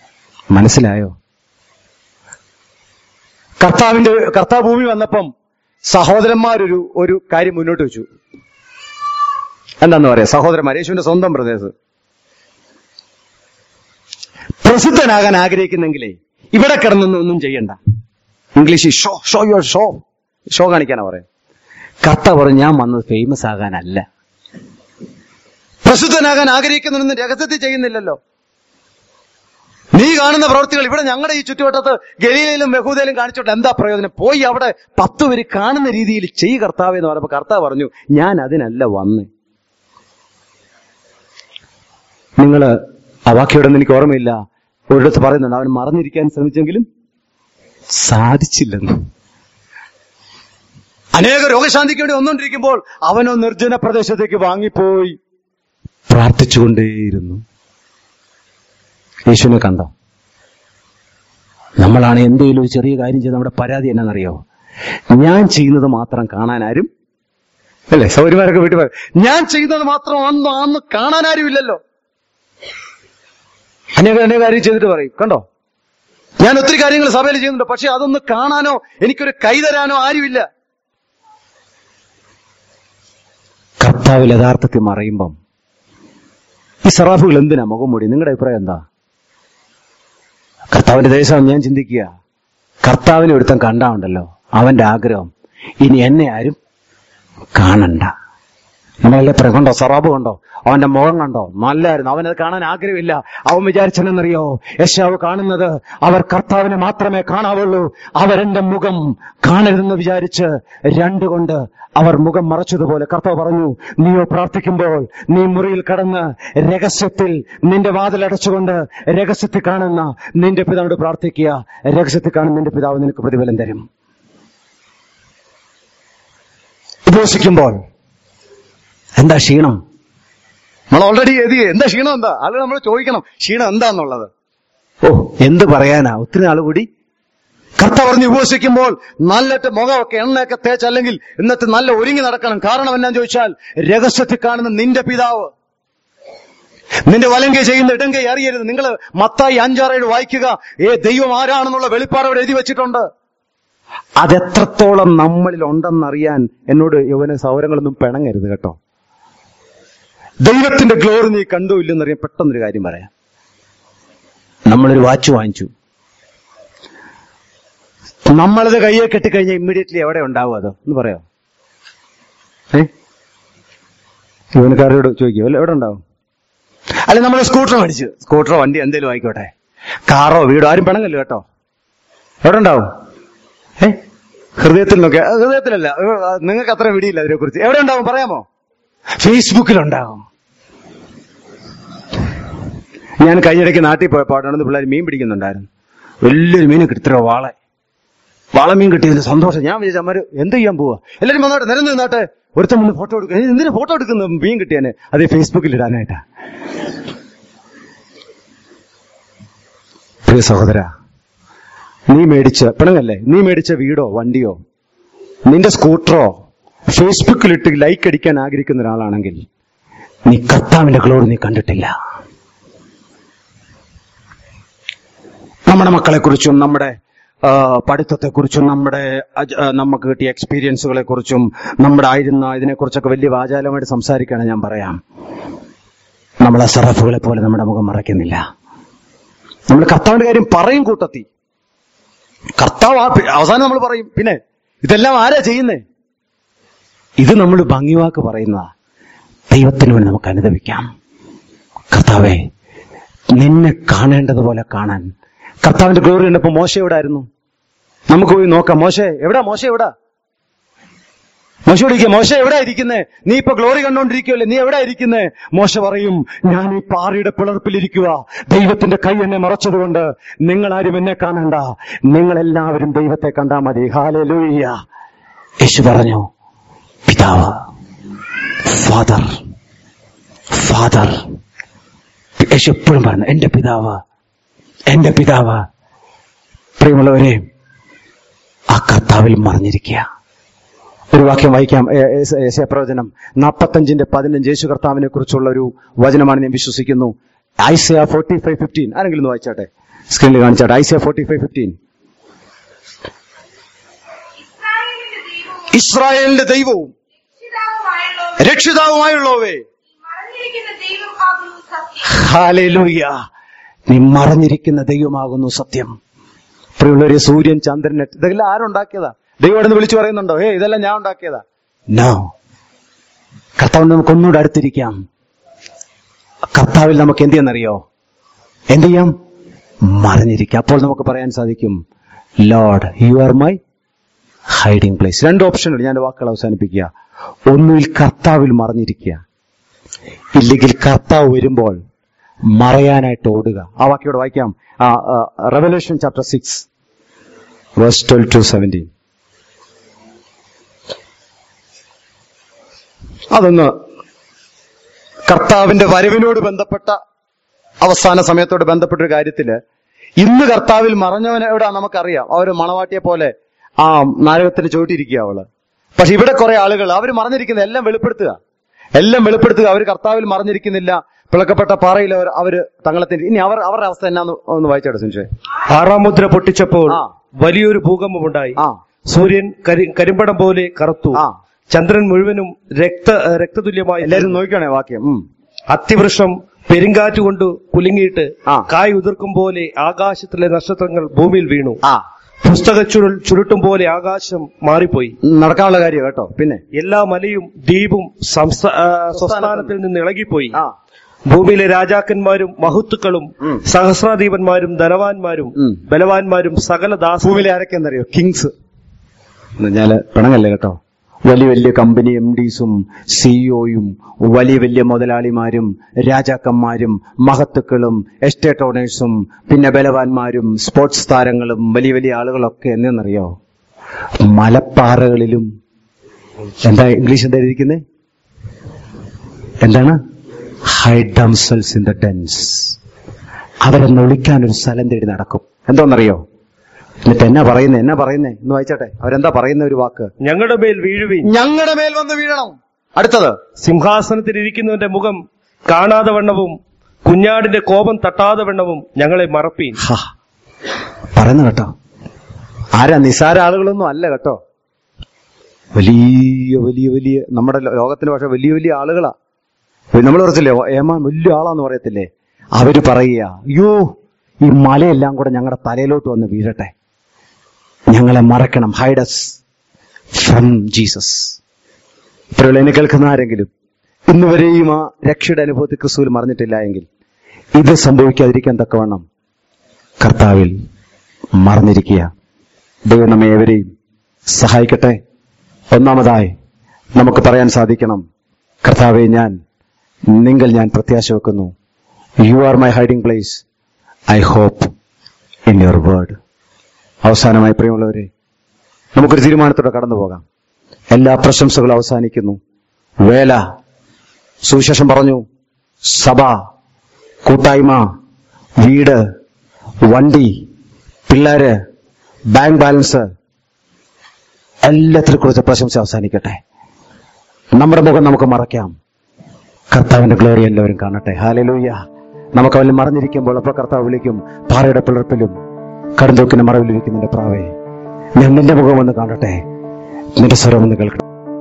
Speaker 1: മനസ്സിലായോ? കർത്താവിന്റെ കർത്താവ് ഭൂമി വന്നപ്പം സഹോദരന്മാരൊരു ഒരു കാര്യം മുന്നോട്ട് വെച്ചു. എന്താന്ന് പറയാ, സഹോദരന്മാർ, യേശുവിന്റെ സ്വന്തം ബ്രദേഴ്സ്, പ്രസിദ്ധനാകാൻ ആഗ്രഹിക്കുന്നെങ്കിലേ ഇവിടെ കിടന്നൊന്നും ഒന്നും ചെയ്യണ്ട. ഇംഗ്ലീഷിൽ show show your show show കാണിക്കാനാ പറയാം. കർത്ത പറഞ്ഞു, ഞാൻ വന്നത് ഫേമസ് ആകാനല്ല. പ്രസിദ്ധനാകാൻ ആഗ്രഹിക്കുന്നതൊന്നും രഹസ്യത്തിൽ ചെയ്യുന്നില്ലല്ലോ. നീ കാണുന്ന പ്രവൃത്തികൾ ഇവിടെ ഞങ്ങളുടെ ഈ ചുറ്റുവട്ടത്ത് ഗലീലയിലും യഹൂദയിലും കാണിച്ചോട്ടെ, എന്താ പ്രയോജനം? പോയി അവിടെ പത്ത് പേര് കാണുന്ന രീതിയിൽ ചെയ്യ് കർത്താവ് എന്ന് പറഞ്ഞപ്പോ കർത്താവ് പറഞ്ഞു, ഞാൻ അതിനല്ല വന്ന്. നിങ്ങള് ആ വാക്യോടൊന്നും എനിക്ക് ഓർമ്മയില്ല, ഒരിടത്ത് പറയുന്നുണ്ട്, അവൻ മറന്നിരിക്കാൻ ശ്രമിച്ചെങ്കിലും സാധിച്ചില്ലെന്ന്. അനേക രോഗശാന്തിക്ക് വേണ്ടി വന്നുകൊണ്ടിരിക്കുമ്പോൾ അവനോ നിർജ്ജന പ്രദേശത്തേക്ക് വാങ്ങിപ്പോയി പ്രാർത്ഥിച്ചുകൊണ്ടേയിരുന്നു. യേശുവിനെ കണ്ടോ? നമ്മളാണ് എന്തെങ്കിലും ഒരു ചെറിയ കാര്യം ചെയ്ത് നമ്മുടെ പരാതി എന്നാണെന്നറിയോ? ഞാൻ ചെയ്യുന്നത് മാത്രം കാണാൻ ആരും, അല്ലേ? സൗകര്യമാരൊക്കെ വീട്ടിൽ പറയും, ഞാൻ ചെയ്യുന്നത് മാത്രം അന്ന് അന്ന് കാണാൻ ആരും ഇല്ലല്ലോ. അനേക അനേക കാര്യം ചെയ്തിട്ട് പറയും, കണ്ടോ ഞാൻ ഒത്തിരി കാര്യങ്ങൾ സഭയിൽ ചെയ്യുന്നുണ്ട്, പക്ഷെ അതൊന്ന് കാണാനോ എനിക്കൊരു കൈതരാനോ ആരുമില്ല. കർത്താവിൽ യഥാർത്ഥത്തിൽ മറയുമ്പം ഈ സറാഫുകൾ എന്തിനാ മുഖം മൂടി? നിങ്ങളുടെ അഭിപ്രായം എന്താ? കർത്താവിന്റെ ദേശം ഞാൻ ചിന്തിക്കുക, കർത്താവിനെ ഒരുത്തൻ കണ്ടാണ്ടല്ലോ, അവന്റെ ആഗ്രഹം ഇനി എന്നെ ആരും കാണണ്ട. നമ്മളല്ലേ പറയാം, കണ്ടോ സറാബ് കണ്ടോ, അവന്റെ മുഖം കണ്ടോ, നല്ലായിരുന്നു, അവനത് കാണാൻ ആഗ്രഹമില്ല. അവൻ വിചാരിച്ചെന്നറിയോ, യശാവ് കാണുന്നത് അവർ കർത്താവിനെ മാത്രമേ കാണാവുള്ളൂ, അവരെന്റെ മുഖം കാണരുതെന്ന് വിചാരിച്ച് രണ്ടുകൊണ്ട് അവർ മുഖം മറച്ചതുപോലെ കർത്താവ് പറഞ്ഞു, നീയോ പ്രാർത്ഥിക്കുമ്പോൾ നീ മുറിയിൽ കടന്ന് രഹസ്യത്തിൽ നിന്റെ വാതിലടച്ചുകൊണ്ട് രഹസ്യത്തിൽ കാണുന്ന നിന്റെ പിതാവിനോട് പ്രാർത്ഥിക്കുക. രഹസ്യത്തിൽ കാണുന്ന നിന്റെ പിതാവ് നിനക്ക് പ്രതിഫലം തരും. ഉപവസിക്കുമ്പോൾ എന്താ ക്ഷീണം? നമ്മൾ ഓൾറെഡി എഴുതി എന്താ ക്ഷീണം, എന്താ ആളുകൾ നമ്മൾ ചോദിക്കണം ക്ഷീണം എന്താന്നുള്ളത്. ഓ എന്ത് പറയാനാ, ഒത്തിരി നാൾ കൂടി കർത്താവ് പറഞ്ഞ് ഉപവസിക്കുമ്പോൾ നല്ലിട്ട് മുഖമൊക്കെ എണ്ണയൊക്കെ തേച്ച്, അല്ലെങ്കിൽ ഇന്നത്തെ നല്ല ഒരുങ്ങി നടക്കണം. കാരണം എന്നാന്ന് ചോദിച്ചാൽ, രഹസ്യത്തിൽ കാണുന്ന നിന്റെ പിതാവ് നിന്റെ വലങ്കൈ ചെയ്യുന്ന ഇടങ്കൈ അറിയരുത്. നിങ്ങൾ മത്തായി അഞ്ചാറേഴ് വായിക്കുക, ഏ ദൈവം ആരാണെന്നുള്ള വെളിപ്പാട് അവിടെ എഴുതി വെച്ചിട്ടുണ്ട്. അതെത്രത്തോളം നമ്മളിൽ ഉണ്ടെന്നറിയാൻ എന്നോട് യൗവന സൗരങ്ങളൊന്നും പിണങ്ങരുത് കേട്ടോ. ദൈവത്തിന്റെ ഗ്ലോറി നീ കണ്ടോ ഇല്ലെന്നറിയാൻ പെട്ടെന്നൊരു കാര്യം പറയാം. നമ്മളൊരു വാച്ച് വാങ്ങിച്ചു, നമ്മളത് കയ്യെ കെട്ടിക്കഴിഞ്ഞാൽ ഇമ്മീഡിയറ്റ്ലി എവിടെ ഉണ്ടാവും അത് എന്ന് പറയാം? ഏ യുവനക്കാരോട് ചോദിക്കും, എവിടെ ഉണ്ടാവും? അല്ലെ നമ്മൾ സ്കൂട്ടർ മേടിച്ചു, സ്കൂട്ടറോ വണ്ടി എന്തേലും ആയിക്കോട്ടെ, കാറോ വീടോ, ആരും പിണങ്ങല്ലോ കേട്ടോ, എവിടെ ഉണ്ടാവും? ഏ ഹൃദയത്തിൽ നോക്കിയ, ഹൃദയത്തിലല്ല, നിങ്ങൾക്ക് അത്ര വിടിയില്ല അതിനെ കുറിച്ച്. എവിടെ ഉണ്ടാവും പറയാമോ? ഫേസ്ബുക്കിലുണ്ടാവും. ഞാൻ കഴിഞ്ഞിടയ്ക്ക് നാട്ടിൽ പോയപ്പോൾ അവിടെ പിള്ളേർ മീൻ പിടിക്കുന്നുണ്ടായിരുന്നു. വലിയൊരു മീനെ കിട്ടുന്ന വാളെ വാളമീൻ കിട്ടിയതിന് സന്തോഷം. ഞാൻ വിചാരിച്ചു അമ്മര് എന്ത് ചെയ്യാൻ പോവാ, എല്ലാവരും വന്നോട്ടെ, നിരന്ന് നിന്നാട്ടെ, ഒരുത്തം മുന്നേ ഫോട്ടോ എടുക്കുക. എന്തിനാ ഫോട്ടോ എടുക്കുന്നത്? മീൻ കിട്ടിയാനെ അത് ഫേസ്ബുക്കിൽ ഇടാനായിട്ടാ. പ്രിയ സഹോദര, നീ മേടിച്ച പിണങ്ങല്ലേ, നീ മേടിച്ച വീടോ വണ്ടിയോ നിന്റെ സ്കൂട്ടറോ ഫേസ്ബുക്കിലിട്ട് ലൈക്ക് അടിക്കാൻ ആഗ്രഹിക്കുന്ന ഒരാളാണെങ്കിൽ നീ കർത്താവിന്റെ ഗ്ലോറി നീ കണ്ടിട്ടില്ല. നമ്മുടെ മക്കളെക്കുറിച്ചും നമ്മുടെ പഠിത്തത്തെക്കുറിച്ചും നമ്മുടെ നമുക്ക് കിട്ടിയ എക്സ്പീരിയൻസുകളെ കുറിച്ചും നമ്മുടെ ആയിരുന്ന ഇതിനെക്കുറിച്ചൊക്കെ വലിയ വാചാലമായിട്ട് സംസാരിക്കുകയാണ്. ഞാൻ പറയാം, നമ്മളെ സറഫുകളെ പോലെ നമ്മുടെ മുഖം മറയ്ക്കുന്നില്ല. നമ്മൾ കർത്താവിന്റെ കാര്യം പറയും കൂട്ടത്തി, കർത്താവ് അവസാനം നമ്മൾ പറയും, പിന്നെ ഇതെല്ലാം ആരാ ചെയ്യുന്നേ? ഇത് നമ്മൾ ഭംഗിവാക്ക് പറയുന്നതാ. ദൈവത്തിന് വേണ്ടി നമുക്ക് അനുദപിക്കാം. കർത്താവെ, നിന്നെ കാണേണ്ടതുപോലെ കാണാൻ. കർത്താവിന്റെ ഗ്ലോറി ഉണ്ടപ്പോ മോശ എവിടായിരുന്നു? നമുക്ക് പോയി നോക്കാം. മോശ എവിടാ? മോശ എവിടാ? മോശ വിളിക്കുക, മോശ എവിടാ ഇരിക്കുന്നേ? നീ ഇപ്പൊ ഗ്ലോറി കണ്ടോണ്ടിരിക്കുവല്ലേ, നീ എവിടാ ഇരിക്കുന്നേ? മോശ പറയും, ഞാൻ ഈ പാറയുടെ പിളർപ്പിലിരിക്കുക, ദൈവത്തിന്റെ കൈ എന്നെ മറച്ചതുകൊണ്ട് നിങ്ങളാരും എന്നെ കാണണ്ട, നിങ്ങളെല്ലാവരും ദൈവത്തെ കണ്ടാ മതി. ഹല്ലേലൂയ. യേശു പറഞ്ഞു, പിതാവ്, ഫാദർ, ഫാദർ. യേശു എപ്പോഴും പറഞ്ഞു, എന്റെ പിതാവ്, എന്റെ പിതാവ്. പ്രിയമുള്ളവരെ, ആ കർത്താവിൽ മറിഞ്ഞിരിക്കുക. ഒരു വാക്യം വായിക്കാം, യെശയ്യാപ്രവചനം നാൽപ്പത്തഞ്ചിന്റെ പതിനഞ്ച്. യേശു കർത്താവിനെ കുറിച്ചുള്ള ഒരു വചനമാണ് ഞാൻ വിശ്വസിക്കുന്നു. ഐസയ ഫോർട്ടി ഫൈവ് ഫിഫ്റ്റീൻ ആരെങ്കിലും ഒന്ന് വായിച്ചാട്ടെ, സ്ക്രീനിൽ കാണിച്ചാട്ടെ. Isaiah forty five fifteen. ഇസ്രായേലിന്റെ ദൈവവും രക്ഷിതാവുമായുള്ളവേ, ഹല്ലേലൂയ, നീ മറഞ്ഞിരിക്കുന്ന ദൈവമാകുന്നു സത്യം. പ്രിയമുള്ളവരെ, സൂര്യൻ, ചന്ദ്രൻ, ഇതെല്ലാം ആരുണ്ടാക്കിയതാ? ദൈവം എന്ന് വിളിച്ചു പറയുന്നുണ്ടോ? ഏ ഇതെല്ലാം ഞാൻ ഉണ്ടാക്കിയതാ? നോ. കർത്താവിന് നമുക്ക് ഒന്നുകൂടെ അടുത്തിരിക്കാം. കർത്താവിൽ നമുക്ക് എന്ത് ചെയ്യാന്നറിയോ? എന്ത് ചെയ്യാം? മറഞ്ഞിരിക്കാം. അപ്പോൾ നമുക്ക് പറയാൻ സാധിക്കും, lord you are my hiding place. രണ്ട് ഓപ്ഷനുണ്ട്. ഞാൻ വാക്കുകൾ അവസാനിപ്പിക്കുക. ഒന്നുകിൽ കർത്താവിൽ മറഞ്ഞിരിക്കുക, ഇല്ലെങ്കിൽ കർത്താവ് വരുമ്പോൾ മറയാനായിട്ട് ഓടുക. ആ വാക്യോട് വായിക്കാം. Revelation chapter six verse twelve to seventeen. അതൊന്ന് കർത്താവിന്റെ വരവിനോട് ബന്ധപ്പെട്ട അവസാന സമയത്തോട് ബന്ധപ്പെട്ടൊരു കാര്യത്തില് ഇന്ന് കർത്താവിൽ മറഞ്ഞവനെവിടാ നമുക്കറിയാം. അവര് മണവാട്ടിയെ പോലെ ആ നാരകത്തിന് ചോട്ടിരിക്കുക അവള്. പക്ഷെ ഇവിടെ കുറെ ആളുകൾ അവർ മറഞ്ഞിരിക്കുന്ന എല്ലാം വെളിപ്പെടുത്തുക, എല്ലാം വെളിപ്പെടുത്തുക. അവർ കർത്താവിൽ മറഞ്ഞിരിക്കുന്നില്ല. പിളക്കപ്പെട്ട പാറയിൽ അവർ അവര് തങ്ങളത്തിന്. ഇനി അവർ അവരുടെ അവസ്ഥ എന്നാന്ന് ഒന്ന് വായിച്ചാട്ടെ സംശയം.
Speaker 2: ആറാം മുദ്ര പൊട്ടിച്ചപ്പോൾ വലിയൊരു ഭൂകമ്പമുണ്ടായി. സൂര്യൻ കരി കരിമ്പടം പോലെ കറുത്തു. ചന്ദ്രൻ മുഴുവനും രക്ത രക്തതുല്യമായി.
Speaker 1: എല്ലാരും നോക്കിയാണേ വാക്യം.
Speaker 2: അത്തിവൃക്ഷം പെരുങ്കാറ്റുകൊണ്ട് കുലുങ്ങിയിട്ട് കായ് ഉതിർക്കും പോലെ ആകാശത്തിലെ നക്ഷത്രങ്ങൾ ഭൂമിയിൽ വീണു. പുസ്തക ചുരുൾ ചുരുട്ടും പോലെ ആകാശം മാറിപ്പോയി.
Speaker 1: നടക്കാനുള്ള കാര്യം കേട്ടോ. പിന്നെ
Speaker 2: എല്ലാ മലയും ദ്വീപും സംസ്ഥാനത്തിൽ നിന്ന് ഇളകിപ്പോയി. ഭൂമിയിലെ രാജാക്കന്മാരും മഹത്തുക്കളും സഹസ്രാധിപന്മാരും ധനവാന്മാരും ബലവാന്മാരും സകല ദാസ.
Speaker 1: ഭൂമിയിലെ ആരൊക്കെയെന്നറിയോ? കിങ്സ്. ഞാന് പിണങ്ങല്ലേ കേട്ടോ. വലിയ വലിയ കമ്പനി എം ഡിസും സിഇഒയും വലിയ വലിയ മുതലാളിമാരും രാജാക്കന്മാരും മഹത്തുക്കളും എസ്റ്റേറ്റ് ഓണേഴ്സും പിന്നെ ബലവാന്മാരും സ്പോർട്സ് താരങ്ങളും വലിയ വലിയ ആളുകളൊക്കെ എന്നറിയോ? മലപ്പാറകളിലും. എന്താ ഇംഗ്ലീഷ് എന്താ എഴുതിയിരിക്കുന്നത്? എന്താണ്? Hide themselves in the dens. അവരെ നൊളിക്കാൻ ഒരു സ്ഥലം തേടി നടക്കും. എന്തോന്നറിയോ? എന്നിട്ട് എന്നാ പറയുന്നേ എന്നാ പറയുന്നേ എന്ന് വായിച്ചാട്ടെ. അവരെന്താ പറയുന്ന ഒരു വാക്ക്?
Speaker 2: ഞങ്ങളുടെ മേൽ വീഴുവീൻ.
Speaker 1: ഞങ്ങളുടെ മേൽ വന്ന് വീഴണം. അടുത്തത്,
Speaker 2: സിംഹാസനത്തിൽ ഇരിക്കുന്നവന്റെ മുഖം കാണാതെ വണ്ണവും കുഞ്ഞാടിന്റെ കോപം തട്ടാതെ വണ്ണവും ഞങ്ങളെ മറപ്പീൻ.
Speaker 1: പറയുന്നു കേട്ടോ. ആരാ? നിസാര ആളുകളൊന്നും അല്ല കേട്ടോ. വലിയ വലിയ വലിയ നമ്മുടെ ലോകത്തിന്റെ ഭാഷ വലിയ വലിയ ആളുകളാ. നമ്മൾ പറയത്തില്ലേ ഏമാൻ വലിയ ആളാന്ന് പറയത്തില്ലേ? അവര് പറയുക, അയ്യോ ഈ മലയെല്ലാം കൂടെ ഞങ്ങളുടെ തലയിലോട്ട് വന്ന് വീഴട്ടെ, ഞങ്ങളെ മറക്കണം. Hide us from Jesus. ഇപ്പോഴുള്ള എന്നെ കേൾക്കുന്ന ആരെങ്കിലും ഇന്നുവരെയും ആ രക്ഷയുടെ അനുഭവത്തിൽ ക്രിസ്തുവിൽ മറഞ്ഞിട്ടില്ല എങ്കിൽ ഇത് സംഭവിക്കാതിരിക്കാൻ തക്കവണ്ണം കർത്താവിൽ മറന്നിരിക്കുക. ദൈവം നമ്മെ ഏവരെയും സഹായിക്കട്ടെ. ഒന്നാമതായി നമുക്ക് പറയാൻ സാധിക്കണം, കർത്താവെ ഞാൻ നിങ്ങൾ ഞാൻ പ്രത്യാശ വെക്കുന്നു. You are my hiding place. I hope in your word. അവസാനമായി പ്രിയമുള്ളവരെ, നമുക്കൊരു തീരുമാനത്തോടെ കടന്നു പോകാം. എല്ലാ പ്രശംസകളും അവസാനിക്കുന്നു. വേല, സുവിശേഷം പറഞ്ഞു, സഭ, കൂട്ടായ്മ, വീട്, വണ്ടി, പിള്ളേര്, ബാങ്ക് ബാലൻസ്, എല്ലാത്തിനെ കുറിച്ച് പ്രശംസ അവസാനിക്കട്ടെ. നമ്മുടെ മുഖം നമുക്ക് മറയ്ക്കാം. കർത്താവിന്റെ ഗ്ലോറി എല്ലാവരും കാണട്ടെ. ഹല്ലേലൂയ. നമുക്ക് അവരിൽ മറഞ്ഞിരിക്കുമ്പോൾ അപ്പൊ കർത്താവ് വിളിക്കും, പാറയുടെ പിളർപ്പിലും കടുന്തൂക്കിന്റെ മറവിലിരിക്കും നിന്റെ പ്രാവേ, ഞാൻ നിന്റെ മുഖം ഒന്ന് കാണട്ടെ, നിന്റെ സ്വരം ഒന്ന് കേൾക്കണം.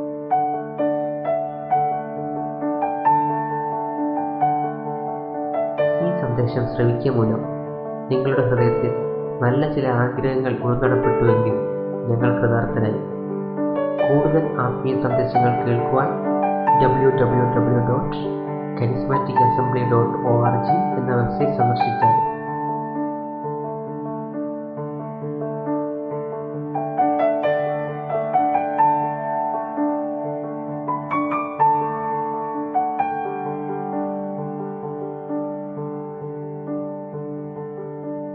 Speaker 3: ഈ സന്ദേശം ശ്രവിക്കുക മൂലം നിങ്ങളുടെ ഹൃദയത്തിൽ നല്ല ചില ആഗ്രഹങ്ങൾ ഉൾനടപ്പെട്ടുവെങ്കിൽ ഞങ്ങൾ കൃതാർത്ഥനായി. കൂടുതൽ ആത്മീയ സന്ദേശങ്ങൾ കേൾക്കുവാൻ W W W dot charismatic assembly dot O R G എന്ന വെബ്സൈറ്റ് സന്ദർശിച്ചാൽ